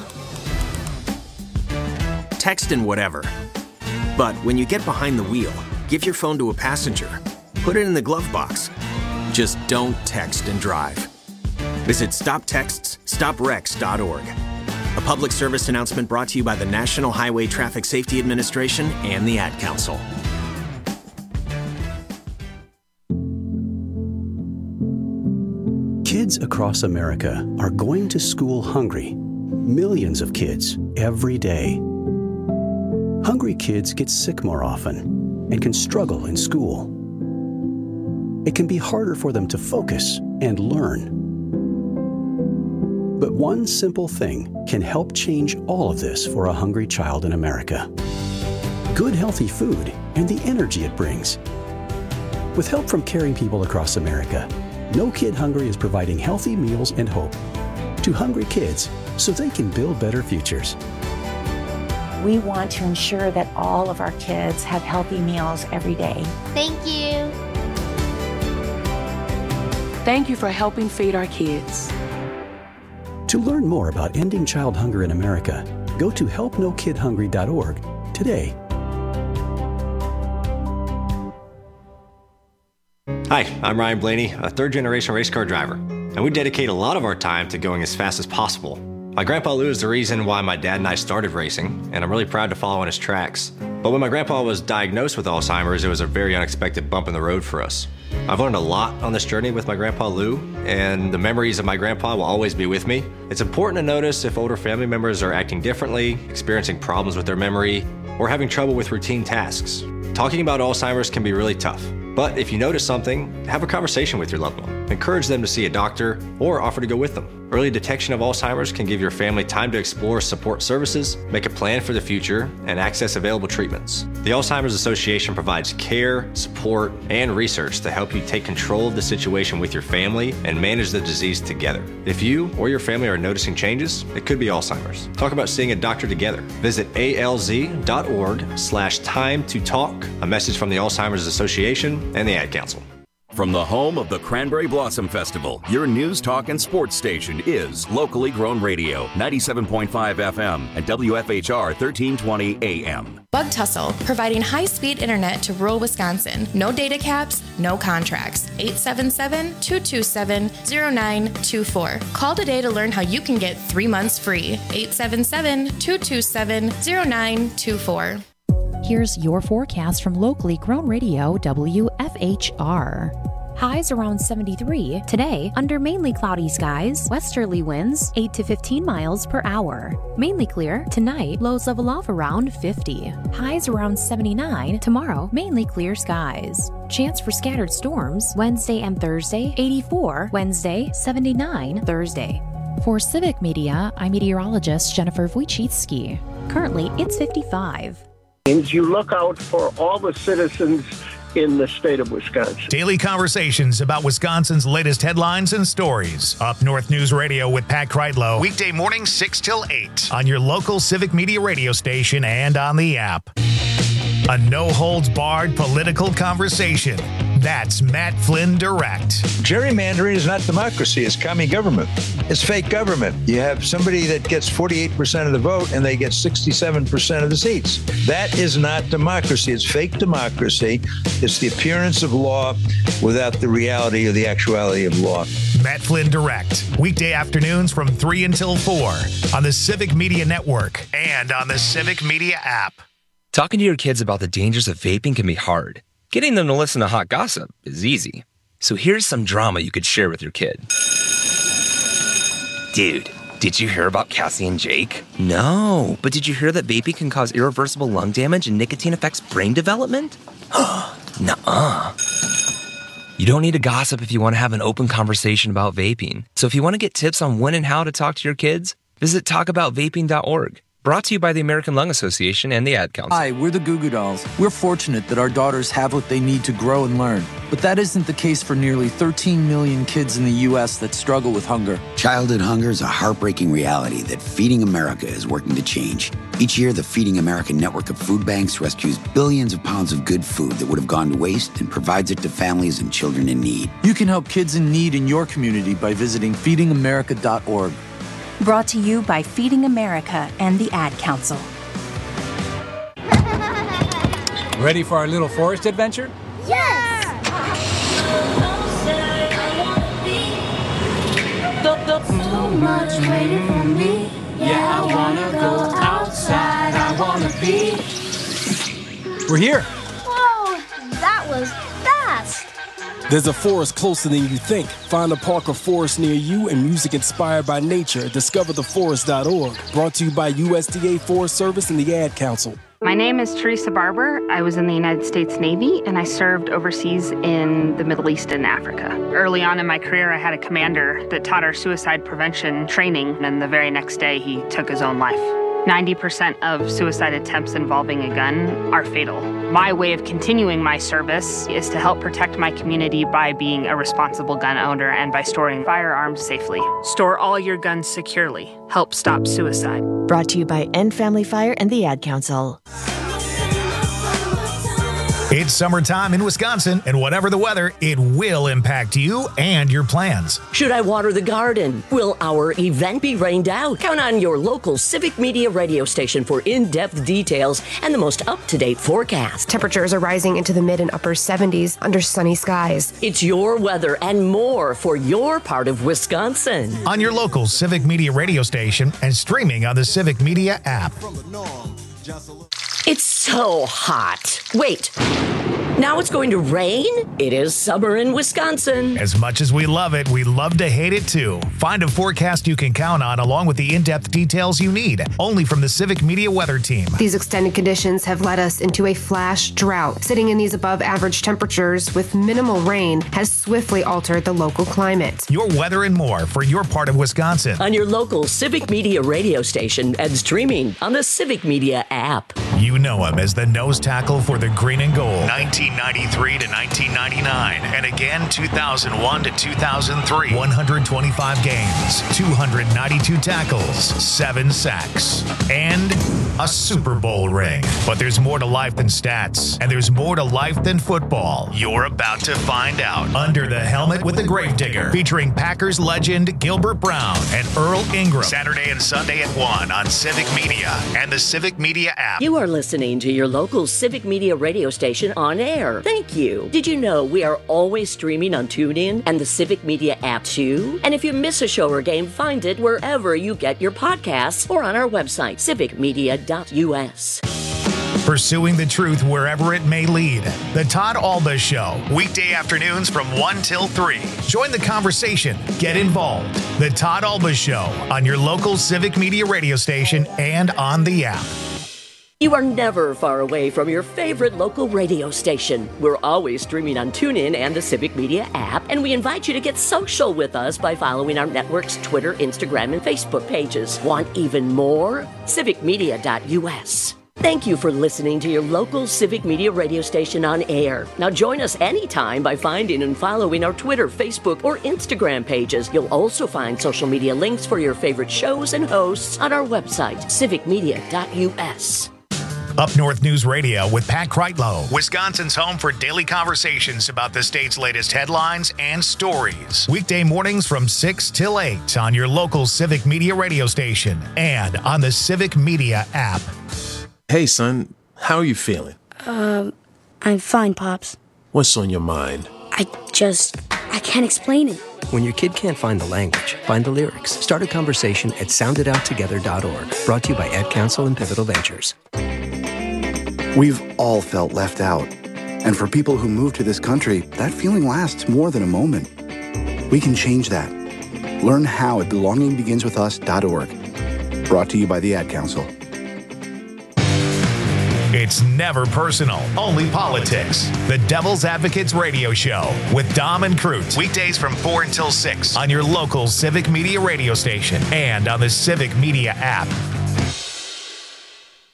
Text and whatever. But when you get behind the wheel, give your phone to a passenger. Put it in the glove box. Just don't text and drive. Visit stop texts stop wrecks dot org. A public service announcement brought to you by the National Highway Traffic Safety Administration and the Ad Council. Kids across America are going to school hungry. Millions of kids every day. Hungry kids get sick more often and can struggle in school. It can be harder for them to focus and learn. But one simple thing can help change all of this for a hungry child in America. Good, healthy food and the energy it brings. With help from caring people across America, No Kid Hungry is providing healthy meals and hope to hungry kids so they can build better futures. We want to ensure that all of our kids have healthy meals every day. Thank you. Thank you for helping feed our kids. To learn more about ending child hunger in America, go to help no kid hungry dot org today. Hi, I'm Ryan Blaney, a third-generation race car driver, and we dedicate a lot of our time to going as fast as possible. My grandpa Lou is the reason why my dad and I started racing, and I'm really proud to follow in his tracks. But when my grandpa was diagnosed with Alzheimer's, it was a very unexpected bump in the road for us. I've learned a lot on this journey with my grandpa Lou, and the memories of my grandpa will always be with me. It's important to notice if older family members are acting differently, experiencing problems with their memory, or having trouble with routine tasks. Talking about Alzheimer's can be really tough. But if you notice something, have a conversation with your loved one. Encourage them to see a doctor or offer to go with them. Early detection of Alzheimer's can give your family time to explore support services, make a plan for the future, and access available treatments. The Alzheimer's Association provides care, support, and research to help you take control of the situation with your family and manage the disease together. If you or your family are noticing changes, it could be Alzheimer's. Talk about seeing a doctor together. Visit A L Z dot org slash time to talk. A message from the Alzheimer's Association and the Ad Council. From the home of the Cranberry Blossom Festival, your news, talk, and sports station is Locally Grown Radio, ninety-seven point five F M and W F H R thirteen twenty A M. Bug Tussle, providing high-speed internet to rural Wisconsin. No data caps, no contracts. eight seven seven, two two seven, zero nine two four. Call today to learn how you can get three months free. eight seven seven, two two seven, zero nine two four. Here's your forecast from Locally Grown Radio, W F H R. Highs around seventy-three. Today, under mainly cloudy skies, westerly winds eight to fifteen miles per hour. Mainly clear. Tonight, lows level off around fifty. Highs around seventy-nine. Tomorrow, mainly clear skies. Chance for scattered storms Wednesday and Thursday, eighty-four. Wednesday, seventy-nine. Thursday. For Civic Media, I'm meteorologist Jennifer Wojcicki. Currently, it's fifty-five. You look out for all the citizens in the state of Wisconsin. Daily conversations about Wisconsin's latest headlines and stories. Up North News Radio with Pat Kreitlow. Weekday mornings six till eight on your local Civic Media radio station and on the app. A no-holds-barred political conversation. That's Matt Flynn Direct. Gerrymandering is not democracy. It's commie government. It's fake government. You have somebody that gets forty-eight percent of the vote and they get sixty-seven percent of the seats. That is not democracy. It's fake democracy. It's the appearance of law without the reality or the actuality of law. Matt Flynn Direct. Weekday afternoons from three until four on the Civic Media Network and on the Civic Media app. Talking to your kids about the dangers of vaping can be hard. Getting them to listen to hot gossip is easy. So here's some drama you could share with your kid. Dude, did you hear about Cassie and Jake? No, but did you hear that vaping can cause irreversible lung damage and nicotine affects brain development? Nuh-uh. You don't need to gossip if you want to have an open conversation about vaping. So if you want to get tips on when and how to talk to your kids, visit talk about vaping dot org. Brought to you by the American Lung Association and the Ad Council. Hi, we're the Goo Goo Dolls. We're fortunate that our daughters have what they need to grow and learn. But that isn't the case for nearly thirteen million kids in the U S that struggle with hunger. Childhood hunger is a heartbreaking reality that Feeding America is working to change. Each year, the Feeding America network of food banks rescues billions of pounds of good food that would have gone to waste and provides it to families and children in need. You can help kids in need in your community by visiting feeding america dot org. Brought to you by Feeding America and the Ad Council. Ready for our little forest adventure? Yes! So much waiting for me. Yeah, I wanna go outside. I wanna be. We're here. Whoa, that was fast. There's a forest closer than you think. Find a park or forest near you and music inspired by nature. discover the forest dot org. Brought to you by U S D A Forest Service and the Ad Council. My name is Teresa Barber. I was in the United States Navy, and I served overseas in the Middle East and Africa. Early on in my career, I had a commander that taught our suicide prevention training, and the very next day, he took his own life. ninety percent of suicide attempts involving a gun are fatal. My way of continuing my service is to help protect my community by being a responsible gun owner and by storing firearms safely. Store all your guns securely. Help stop suicide. Brought to you by End Family Fire and the Ad Council. It's summertime in Wisconsin, and whatever the weather, it will impact you and your plans. Should I water the garden? Will our event be rained out? Count on your local Civic Media radio station for in-depth details and the most up-to-date forecast. Temperatures are rising into the mid and upper seventies under sunny skies. It's your weather and more for your part of Wisconsin. On your local Civic Media radio station and streaming on the Civic Media app. It's so hot. Wait, now it's going to rain? It is summer in Wisconsin. As much as we love it, we love to hate it too. Find a forecast you can count on along with the in-depth details you need, only from the Civic Media Weather Team. These extended conditions have led us into a flash drought. Sitting in these above average temperatures with minimal rain has swiftly altered the local climate. Your weather and more for your part of Wisconsin. On your local Civic Media radio station and streaming on the Civic Media app. You know him as the nose tackle for the green and gold. nineteen ninety-three to nineteen ninety-nine, and again two thousand one to two thousand three. one hundred twenty-five games, two hundred ninety-two tackles, seven sacks, and a Super Bowl ring. But there's more to life than stats, and there's more to life than football. You're about to find out. Under the Helmet with the Gravedigger, featuring Packers legend Gilbert Brown and Earl Ingram. Saturday and Sunday at one on Civic Media and the Civic Media app. You are listening to your local Civic Media radio station on air. Thank you. Did you know we are always streaming on TuneIn and the Civic Media app too? And if you miss a show or game, find it wherever you get your podcasts or on our website, civic media dot u s. Pursuing the truth wherever it may lead. The Todd Alba Show, weekday afternoons from one till three. Join the conversation. Get involved. The Todd Alba Show on your local Civic Media radio station and on the app. You are never far away from your favorite local radio station. We're always streaming on TuneIn and the Civic Media app, and we invite you to get social with us by following our network's Twitter, Instagram, and Facebook pages. Want even more? civic media dot u s. Thank you for listening to your local Civic Media radio station on air. Now join us anytime by finding and following our Twitter, Facebook, or Instagram pages. You'll also find social media links for your favorite shows and hosts on our website, civic media dot u s. Up North News Radio with Pat Kreitlow, Wisconsin's home for daily conversations about the state's latest headlines and stories. Weekday mornings from six till eight on your local Civic Media radio station and on the Civic Media app. Hey, son, how are you feeling? Um, I'm fine, Pops. What's on your mind? I just, I can't explain it. When your kid can't find the language, find the lyrics. Start a conversation at sound it out together dot org. Brought to you by Ad Council and Pivotal Ventures. We've all felt left out. And for people who move to this country, that feeling lasts more than a moment. We can change that. Learn how at belonging begins with us dot org. Brought to you by the Ad Council. It's never personal, only politics. The Devil's Advocates Radio Show with Dom and Crute. Weekdays from four until six on your local Civic Media radio station and on the Civic Media app.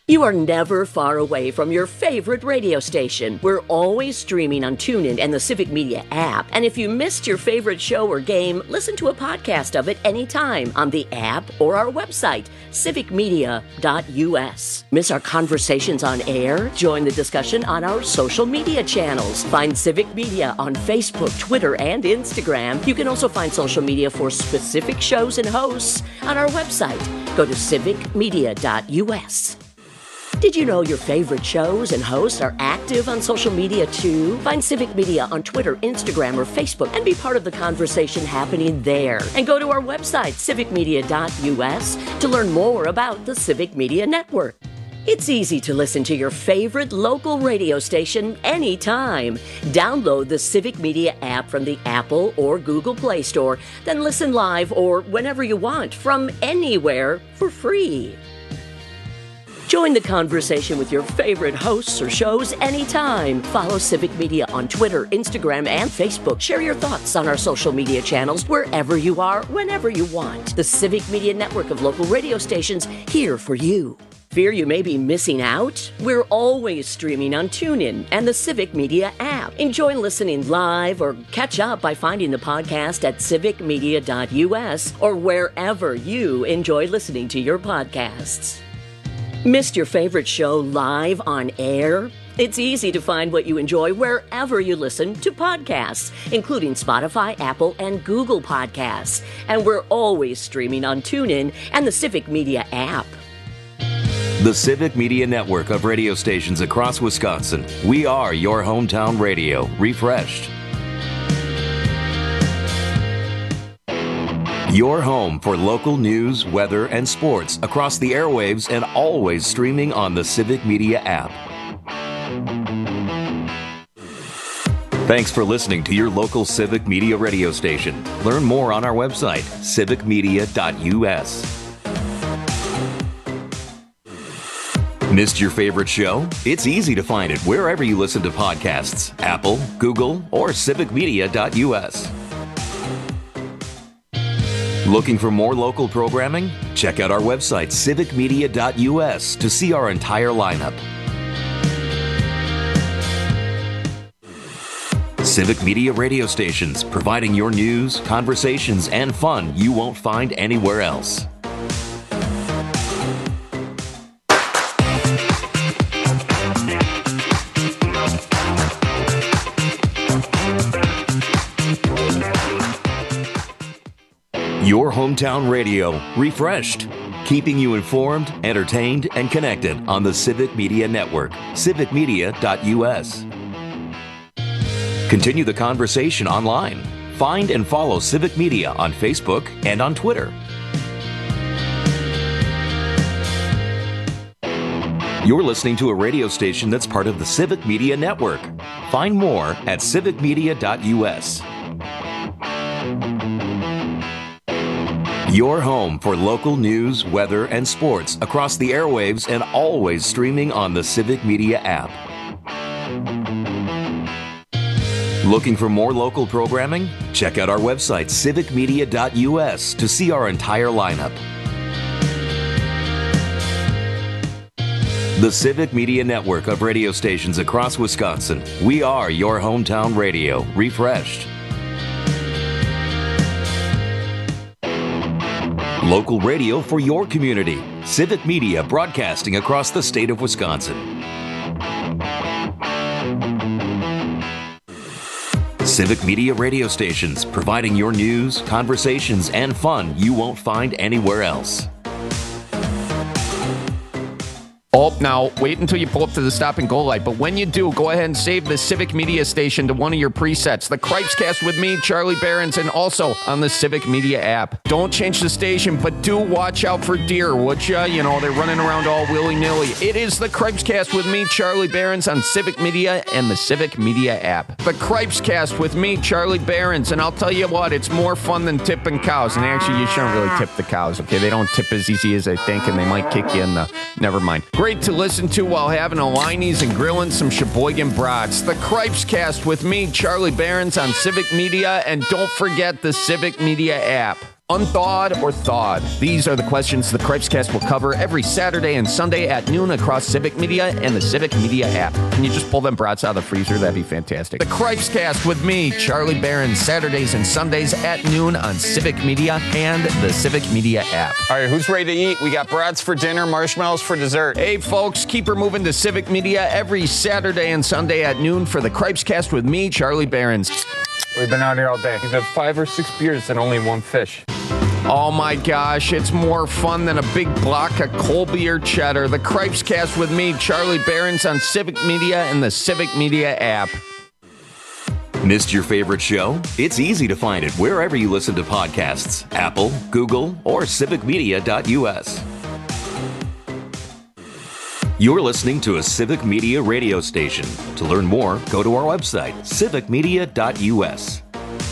You are never far away from your favorite radio station. We're always streaming on TuneIn and the Civic Media app. And if you missed your favorite show or game, listen to a podcast of it anytime on the app or our website, civic media dot u s. Miss our conversations on air? Join the discussion on our social media channels. Find Civic Media on Facebook, Twitter, and Instagram. You can also find social media for specific shows and hosts on our website. Go to civic media dot u s. Did you know your favorite shows and hosts are active on social media too? Find Civic Media on Twitter, Instagram, or Facebook and be part of the conversation happening there. And go to our website, civic media dot u s, to learn more about the Civic Media Network. It's easy to listen to your favorite local radio station anytime. Download the Civic Media app from the Apple or Google Play Store, then listen live or whenever you want from anywhere for free. Join the conversation with your favorite hosts or shows anytime. Follow Civic Media on Twitter, Instagram, and Facebook. Share your thoughts on our social media channels wherever you are, whenever you want. The Civic Media Network of local radio stations here for you. Fear you may be missing out? We're always streaming on TuneIn and the Civic Media app. Enjoy listening live or catch up by finding the podcast at civic media dot u s or wherever you enjoy listening to your podcasts. Missed your favorite show live on air? It's easy to find what you enjoy wherever you listen to podcasts, including Spotify, Apple, and Google Podcasts. And we're always streaming on TuneIn and the Civic Media app. The Civic Media Network of radio stations across Wisconsin. We are your hometown radio, refreshed. Your home for local news, weather, and sports across the airwaves and always streaming on the Civic Media app. Thanks for listening to your local Civic Media radio station. Learn more on our website, civic media dot u s. Missed your favorite show? It's easy to find it wherever you listen to podcasts, Apple, Google, or civic media dot u s. Looking for more local programming? Check out our website, civic media dot u s, to see our entire lineup. Civic Media radio stations, providing your news, conversations, and fun you won't find anywhere else. Your hometown radio, refreshed, keeping you informed, entertained, and connected on the Civic Media Network, civic media dot u s. Continue the conversation online. Find and follow Civic Media on Facebook and on Twitter. You're listening to a radio station that's part of the Civic Media Network. Find more at civic media dot u s. Your home for local news, weather, and sports across the airwaves and always streaming on the Civic Media app. Looking for more local programming? Check out our website, civic media dot u s, to see our entire lineup. The Civic Media Network of radio stations across Wisconsin. We are your hometown radio, refreshed. Local radio for your community. Civic Media broadcasting across the state of Wisconsin. Civic Media radio stations, providing your news, conversations, and fun you won't find anywhere else. Oh, now, wait until you pull up to the stop and go light. But when you do, go ahead and save the Civic Media station to one of your presets. The Cripescast with me, Charlie Behrens, and also on the Civic Media app. Don't change the station, but do watch out for deer, would ya? You know, they're running around all willy-nilly. It is the Cripescast with me, Charlie Behrens, on Civic Media and the Civic Media app. The Cripescast with me, Charlie Behrens, and I'll tell you what, it's more fun than tipping cows. And actually, you shouldn't really tip the cows, okay? They don't tip as easy as they think, and they might kick you in the... Never mind. Great to listen to while having a Liney's and grilling some Sheboygan brats. The Cripescast with me, Charlie Behrens, on Civic Media, and don't forget the Civic Media app. Unthawed or thawed? These are the questions the Cripescast will cover every Saturday and Sunday at noon across Civic Media and the Civic Media app. Can you just pull them brats out of the freezer? That'd be fantastic. The Cripescast with me, Charlie Barron, Saturdays and Sundays at noon on Civic Media and the Civic Media app. All right, who's ready to eat? We got brats for dinner, marshmallows for dessert. Hey, folks, keep her moving to Civic Media every Saturday and Sunday at noon for the Cripescast with me, Charlie Barron. We've been out here all day. We've had five or six beers and only one fish. Oh my gosh, it's more fun than a big block of Colby or cheddar. The Cripescast with me, Charlie Barron's on Civic Media and the Civic Media app. Missed your favorite show? It's easy to find it wherever you listen to podcasts. Apple, Google, or civic media dot u s. You're listening to a Civic Media radio station. To learn more, go to our website, civic media dot u s.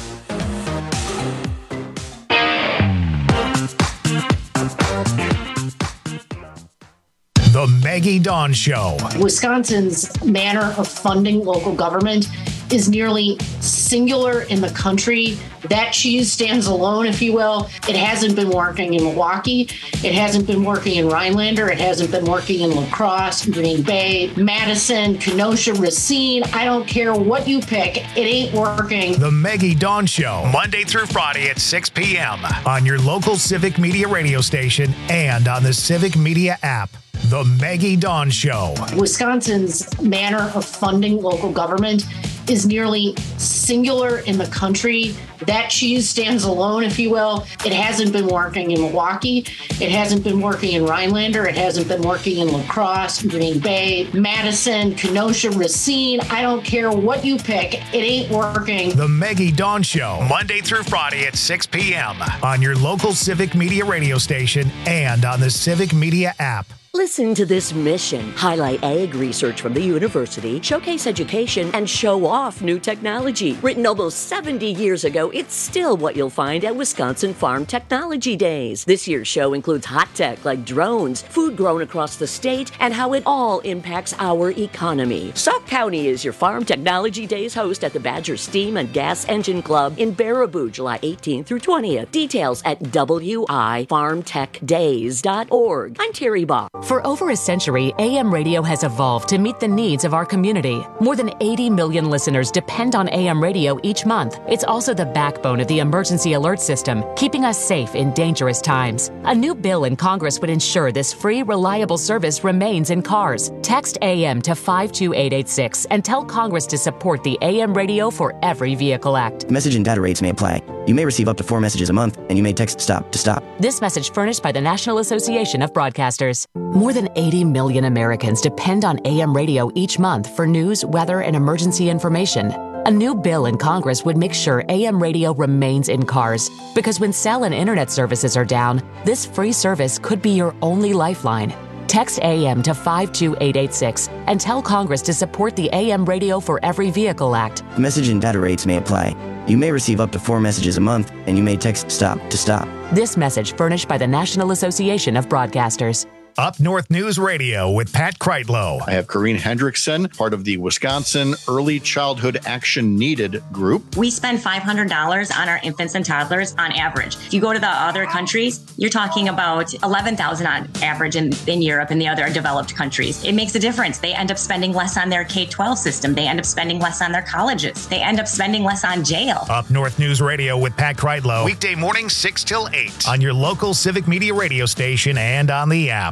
The Maggie Dawn Show. Wisconsin's manner of funding local government is nearly singular in the country. That cheese stands alone, if you will. It hasn't been working in Milwaukee. It hasn't been working in Rhinelander. It hasn't been working in La Crosse, Green Bay, Madison, Kenosha, Racine. I don't care what you pick. It ain't working. The Maggie Dawn Show, Monday through Friday at six p.m. on your local Civic Media radio station and on the Civic Media app. The Maggie Dawn Show. Wisconsin's manner of funding local government is nearly singular in the country. That cheese stands alone, if you will. It hasn't been working in Milwaukee. It hasn't been working in Rhinelander. It hasn't been working in La Crosse, Green Bay, Madison, Kenosha, Racine. I don't care what you pick. It ain't working. The Maggie Dawn Show, Monday through Friday at six p.m. on your local Civic Media radio station and on the Civic Media app. Listen to this mission. Highlight ag research from the university, showcase education, and show off new technology. Written almost seventy years ago, it's still what you'll find at Wisconsin Farm Technology Days. This year's show includes hot tech like drones, food grown across the state, and how it all impacts our economy. Sauk County is your Farm Technology Days host at the Badger Steam and Gas Engine Club in Baraboo, July eighteenth through twentieth. Details at w i farm tech days dot org. I'm Terry Bach. For over a century, A M radio has evolved to meet the needs of our community. More than eighty million listeners depend on A M radio each month. It's also the backbone of the emergency alert system, keeping us safe in dangerous times. A new bill in Congress would ensure this free, reliable service remains in cars. Text A M to five two eight eight six and tell Congress to support the A M Radio for Every Vehicle Act. Message and data rates may apply. You may receive up to four messages a month, and you may text STOP to STOP. This message furnished by the National Association of Broadcasters. More than eighty million Americans depend on A M radio each month for news, weather, and emergency information. A new bill in Congress would make sure A M radio remains in cars, because when cell and internet services are down, this free service could be your only lifeline. Text A M to five two eight eight six and tell Congress to support the A M Radio for Every Vehicle Act. Message and data rates may apply. You may receive up to four messages a month, and you may text STOP to STOP. This message furnished by the National Association of Broadcasters. Up North News Radio with Pat Kreitlow. I have Corrine Hendrickson, part of the Wisconsin Early Childhood Action Needed group. We spend five hundred dollars on our infants and toddlers on average. If you go to the other countries, you're talking about eleven thousand dollars on average in, in Europe and the other developed countries. It makes a difference. They end up spending less on their K twelve system. They end up spending less on their colleges. They end up spending less on jail. Up North News Radio with Pat Kreitlow. Weekday morning, six till eight on your local Civic Media radio station and on the app.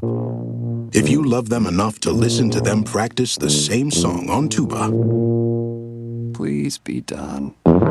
If you love them enough to listen to them practice the same song on tuba, please be done.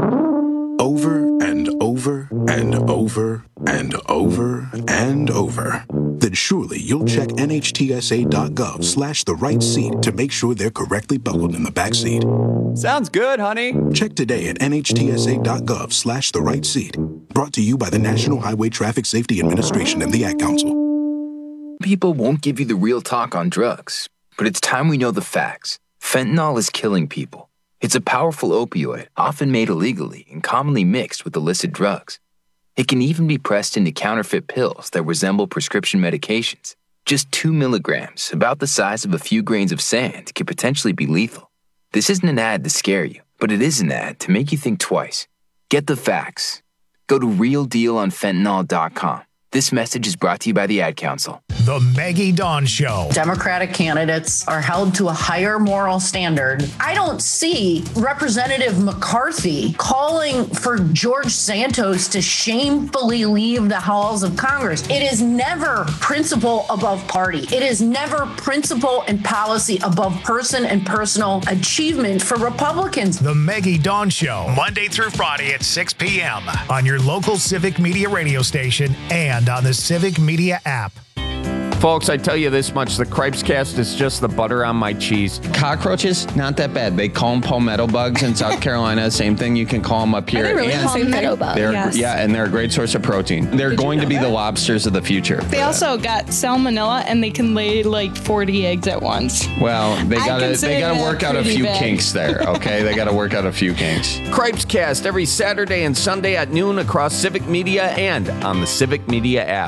Over and over and over and over and over, then surely you'll check N H T S A dot gov slash the right seat to make sure they're correctly buckled in the back seat. Sounds good, honey. Check today at N H T S A dot gov slash the right seat. Brought to you by the National Highway Traffic Safety Administration and the Ad Council. People won't give you the real talk on drugs, but it's time we know the facts. Fentanyl is killing people. It's a powerful opioid, often made illegally and commonly mixed with illicit drugs. It can even be pressed into counterfeit pills that resemble prescription medications. Just two milligrams, about the size of a few grains of sand, can potentially be lethal. This isn't an ad to scare you, but it is an ad to make you think twice. Get the facts. Go to real deal on fentanyl dot com. This message is brought to you by the Ad Council. The Maggie Dawn Show. Democratic candidates are held to a higher moral standard. I don't see Representative McCarthy calling for George Santos to shamefully leave the halls of Congress. It is never principle above party. It is never principle and policy above person and personal achievement for Republicans. The Maggie Dawn Show, Monday through Friday at six p.m. on your local Civic Media radio station and on the Civic Media app. Folks, I tell you this much, the Cripes Cast is just the butter on my cheese. Cockroaches, not that bad. They call them palmetto bugs in South Carolina. Same thing, you can call them up here. Are they really and palmetto bugs? they're, Yes. Yeah, and they're a great source of protein. They're Did going you to be know the that? lobsters of the future. They also got salmonella, and they can lay like forty eggs at once. Well, they I gotta consider they gotta that work out a pretty few bad. kinks there, okay? They gotta work out a few kinks. Cripes Cast every Saturday and Sunday at noon across Civic Media and on the Civic Media app.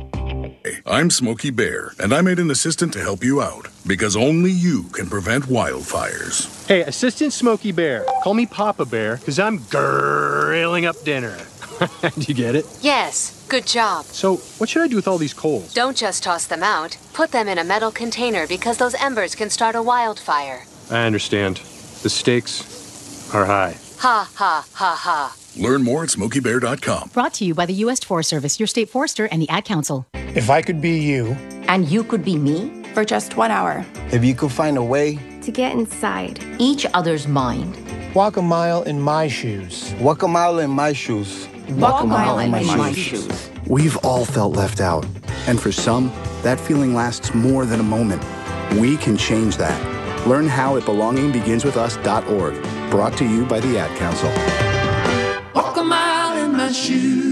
I'm Smokey Bear, and I made an assistant to help you out, because only you can prevent wildfires. Hey, Assistant Smokey Bear. Call me Papa Bear, because I'm grilling up dinner. Do you get it? Yes, good job. So, what should I do with all these coals? Don't just toss them out. Put them in a metal container because those embers can start a wildfire. I understand. The stakes are high. Ha, ha, ha, ha. Learn more at smokey bear dot com. Brought to you by the U S Forest Service, your state forester, and the Ad Council. If I could be you. And you could be me? For just one hour. If you could find a way. To get inside each other's mind. Walk a mile in my shoes. Walk a mile in my shoes. Walk, Walk a mile, mile in my, my shoes. shoes. We've all felt left out. And for some, that feeling lasts more than a moment. We can change that. Learn how at belonging begins with us dot org. Brought to you by the Ad Council. Walk a mile in my shoes.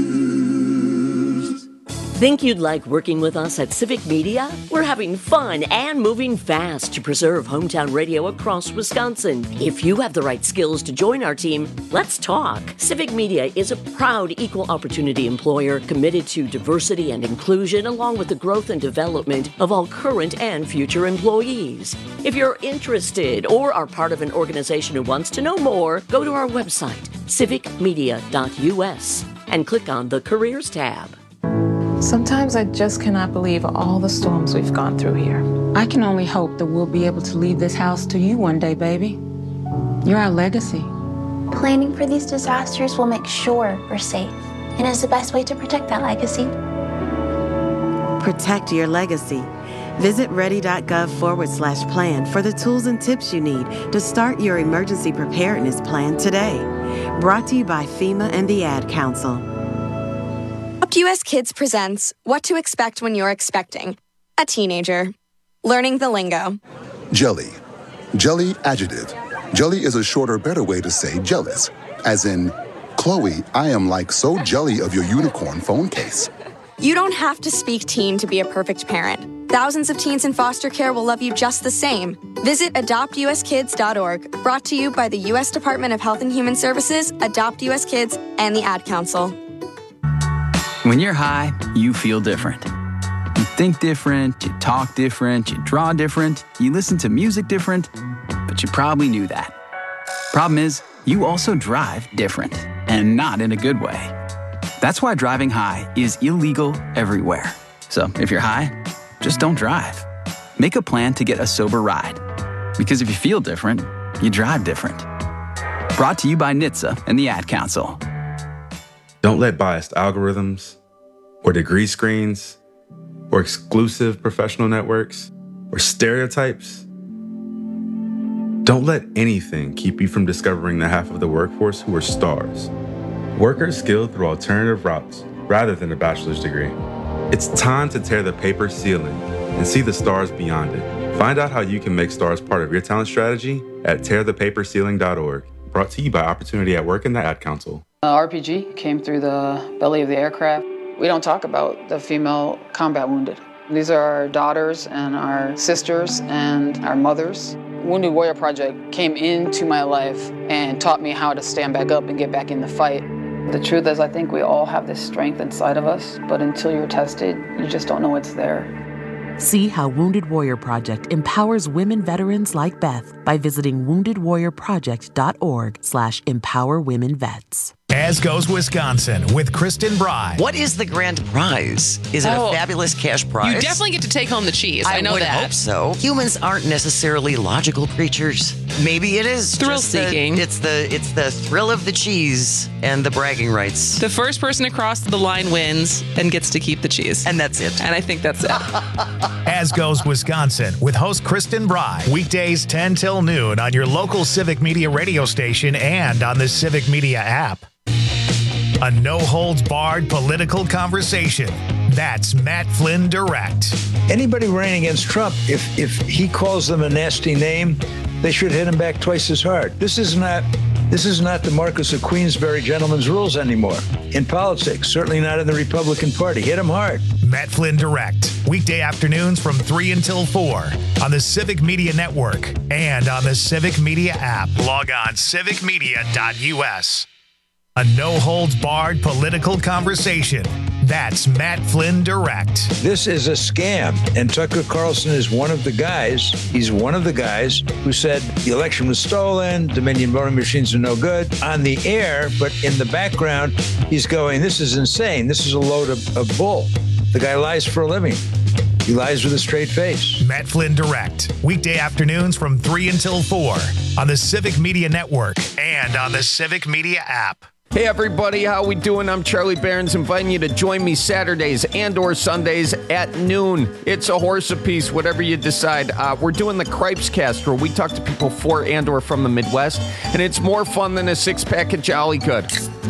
Think you'd like working with us at Civic Media? We're having fun and moving fast to preserve hometown radio across Wisconsin. If you have the right skills to join our team, let's talk. Civic Media is a proud equal opportunity employer committed to diversity and inclusion, along with the growth and development of all current and future employees. If you're interested or are part of an organization who wants to know more, go to our website, civic media dot u s, and click on the Careers tab. Sometimes I just cannot believe all the storms we've gone through here. I can only hope that we'll be able to leave this house to you one day, baby. You're our legacy. Planning for these disasters will make sure we're safe, and is the best way to protect that legacy. Protect your legacy. Visit ready.gov forward slash plan for the tools and tips you need to start your emergency preparedness plan today. Brought to you by FEMA and the Ad Council. U S Kids presents What to Expect When You're Expecting a Teenager. Learning the lingo. Jelly. Jelly adjective. Jelly is a shorter, better way to say jealous. As in, Chloe, I am like so jelly of your unicorn phone case. You don't have to speak teen to be a perfect parent. Thousands of teens in foster care will love you just the same. Visit adopt u s kids dot org. Brought to you by the U S Department of Health and Human Services, Adopt U S Kids, and the Ad Council. When you're high, you feel different. You think different, you talk different, you draw different, you listen to music different, but you probably knew that. Problem is, you also drive different, and not in a good way. That's why driving high is illegal everywhere. So if you're high, just don't drive. Make a plan to get a sober ride. Because if you feel different, you drive different. Brought to you by N H T S A and the Ad Council. Don't let biased algorithms, or degree screens, or exclusive professional networks, or stereotypes. Don't let anything keep you from discovering the half of the workforce who are stars. Workers skilled through alternative routes rather than a bachelor's degree. It's time to tear the paper ceiling and see the stars beyond it. Find out how you can make stars part of your talent strategy at tear the paper ceiling dot org. Brought to you by Opportunity at Work and the Ad Council. Uh, R P G came through the belly of the aircraft. We don't talk about the female combat wounded. These are our daughters and our sisters and our mothers. Wounded Warrior Project came into my life and taught me how to stand back up and get back in the fight. The truth is, I think we all have this strength inside of us, but until you're tested, you just don't know it's there. See how Wounded Warrior Project empowers women veterans like Beth by visiting wounded warrior project dot org slash empower women vets. As Goes Wisconsin with Kristen Bry. What is the grand prize? Is it Oh. a fabulous cash prize? You definitely get to take home the cheese. I, know would that. hope so. Humans aren't necessarily logical creatures. Maybe it is Thrill just the- seeking. it's the it's the thrill of the cheese and the bragging rights. The first person across the line wins and gets to keep the cheese. And that's it. And I think that's it. As Goes Wisconsin with host Kristen Bry. Weekdays ten till noon on your local Civic Media radio station and on the Civic Media app. A no-holds-barred political conversation. That's Matt Flynn Direct. Anybody running against Trump, if if he calls them a nasty name, they should hit him back twice as hard. This is not this is not the Marquis of Queensberry gentleman's rules anymore in politics. Certainly not in the Republican Party. Hit him hard. Matt Flynn Direct. Weekday afternoons from three until four on the Civic Media Network and on the Civic Media app. Log on civic media dot u s. A no-holds-barred political conversation. That's Matt Flynn Direct. This is a scam, and Tucker Carlson is one of the guys. He's one of the guys who said the election was stolen, Dominion voting machines are no good on the air, but in the background, he's going, this is insane. This is a load of, of bull. The guy lies for a living. He lies with a straight face. Matt Flynn Direct. Weekday afternoons from three until four on the Civic Media Network and on the Civic Media app. Hey everybody, how we doing? I'm Charlie Behrens, inviting you to join me Saturdays and or Sundays at noon. It's a horse apiece, whatever you decide. Uh, we're doing the Cripes Cast, where we talk to people for and or from the Midwest, and it's more fun than a six-pack of Jolly Good.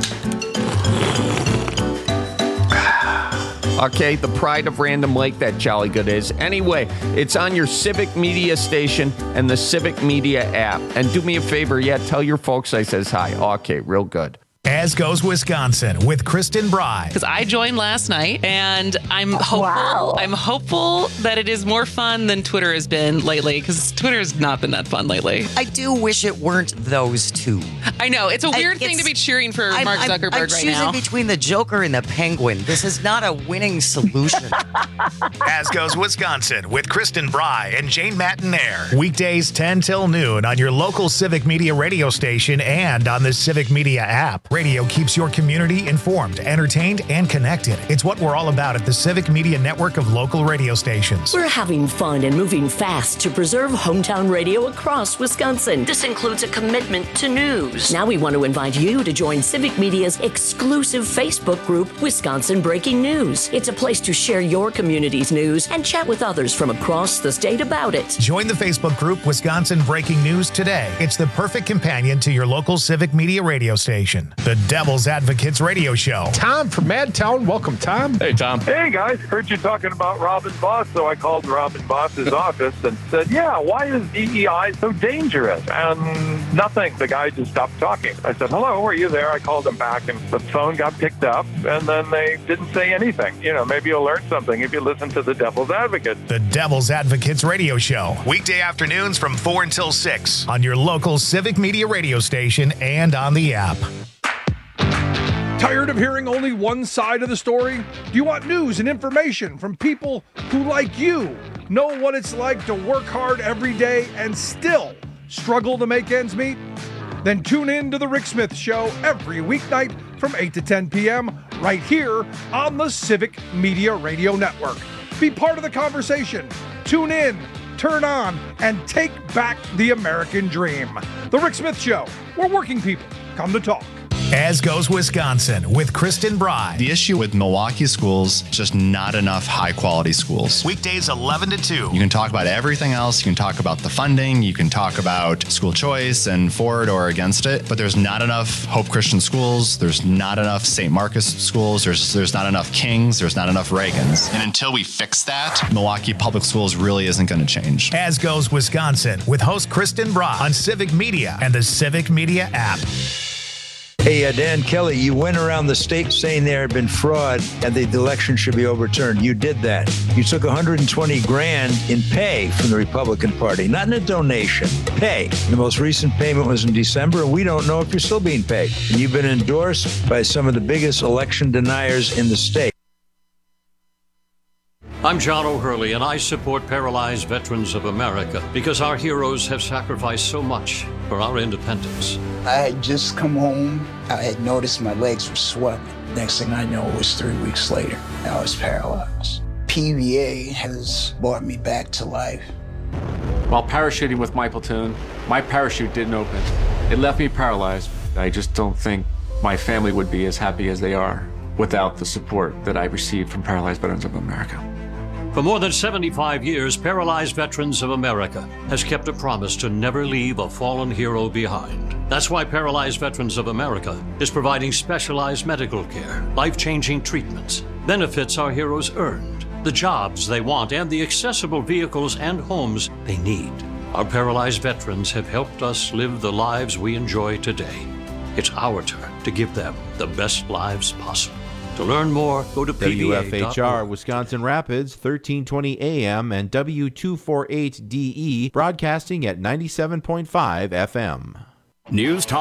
Okay, the pride of Random Lake, that Jolly Good is. Anyway, it's on your Civic Media station and the Civic Media app. And do me a favor, yeah, tell your folks I says hi. Okay, real good. As Goes Wisconsin with Kristen Bry. Because I joined last night, and I'm hopeful. Wow. I'm hopeful that it is more fun than Twitter has been lately. Because Twitter has not been that fun lately. I do wish it weren't those two. I know it's a weird I, thing to be cheering for I'm, Mark I'm, Zuckerberg I'm right choosing now. between the Joker and the Penguin. This is not a winning solution. As Goes Wisconsin with Kristen Bry and Jane Mattinaire. Weekdays ten till noon on your local Civic Media radio station and on the Civic Media app. Radio keeps your community informed, entertained, and connected. It's what we're all about at the Civic Media network of local radio stations. We're having fun and moving fast to preserve hometown radio across Wisconsin. This includes a commitment to news. Now we want to invite you to join Civic Media's exclusive Facebook group, Wisconsin Breaking News. It's a place to share your community's news and chat with others from across the state about it. Join the Facebook group Wisconsin Breaking News today. It's the perfect companion to your local Civic Media radio station. The Devil's Advocates Radio Show. Tom from Madtown. Welcome, Tom. Hey, Tom. Hey, guys. Heard you talking about Robin Boss, so I called Robin Boss's office and said, yeah, why is D E I so dangerous? And nothing. The guy just stopped talking. I said, hello, are you there? I called him back, and the phone got picked up, and then they didn't say anything. You know, maybe you'll learn something if you listen to the Devil's Advocate. The Devil's Advocates Radio Show. Weekday afternoons from four until six on your local Civic Media radio station and on the app. Tired of hearing only one side of the story? Do you want news and information from people who, like you, know what it's like to work hard every day and still struggle to make ends meet? Then tune in to The Rick Smith Show every weeknight from eight to ten p.m. right here on the Civic Media Radio Network. Be part of the conversation. Tune in, turn on, and take back the American dream. The Rick Smith Show, where working people come to talk. As Goes Wisconsin with Kristen Bry. The issue with Milwaukee schools, just not enough high quality schools. Weekdays eleven to two. You can talk about everything else. You can talk about the funding. You can talk about school choice and for it or against it. But there's not enough Hope Christian schools. There's not enough Saint Marcus schools. There's there's not enough Kings. There's not enough Reagans. And until we fix that, Milwaukee Public Schools really isn't going to change. As Goes Wisconsin with host Kristen Bry on Civic Media and the Civic Media app. Hey, uh, Dan Kelly, you went around the state saying there had been fraud and the election should be overturned. You did that. You took one hundred twenty grand in pay from the Republican Party, not in a donation, pay. The most recent payment was in December, and we don't know if you're still being paid. And you've been endorsed by some of the biggest election deniers in the state. I'm John O'Hurley, and I support Paralyzed Veterans of America because our heroes have sacrificed so much. for our independence. I had just come home. I had noticed my legs were swelling. Next thing I know, it was three weeks later. I was paralyzed. P V A has brought me back to life. While parachuting with my platoon, my parachute didn't open. It left me paralyzed. I just don't think my family would be as happy as they are without the support that I received from Paralyzed Veterans of America. For more than seventy-five years, Paralyzed Veterans of America has kept a promise to never leave a fallen hero behind. That's why Paralyzed Veterans of America is providing specialized medical care, life-changing treatments, benefits our heroes earned, the jobs they want, and the accessible vehicles and homes they need. Our paralyzed veterans have helped us live the lives we enjoy today. It's our turn to give them the best lives possible. To learn more, go to P V A dot org. W F H R Wisconsin Rapids, thirteen twenty A M and W two forty-eight D E, broadcasting at ninety-seven point five F M. News Talk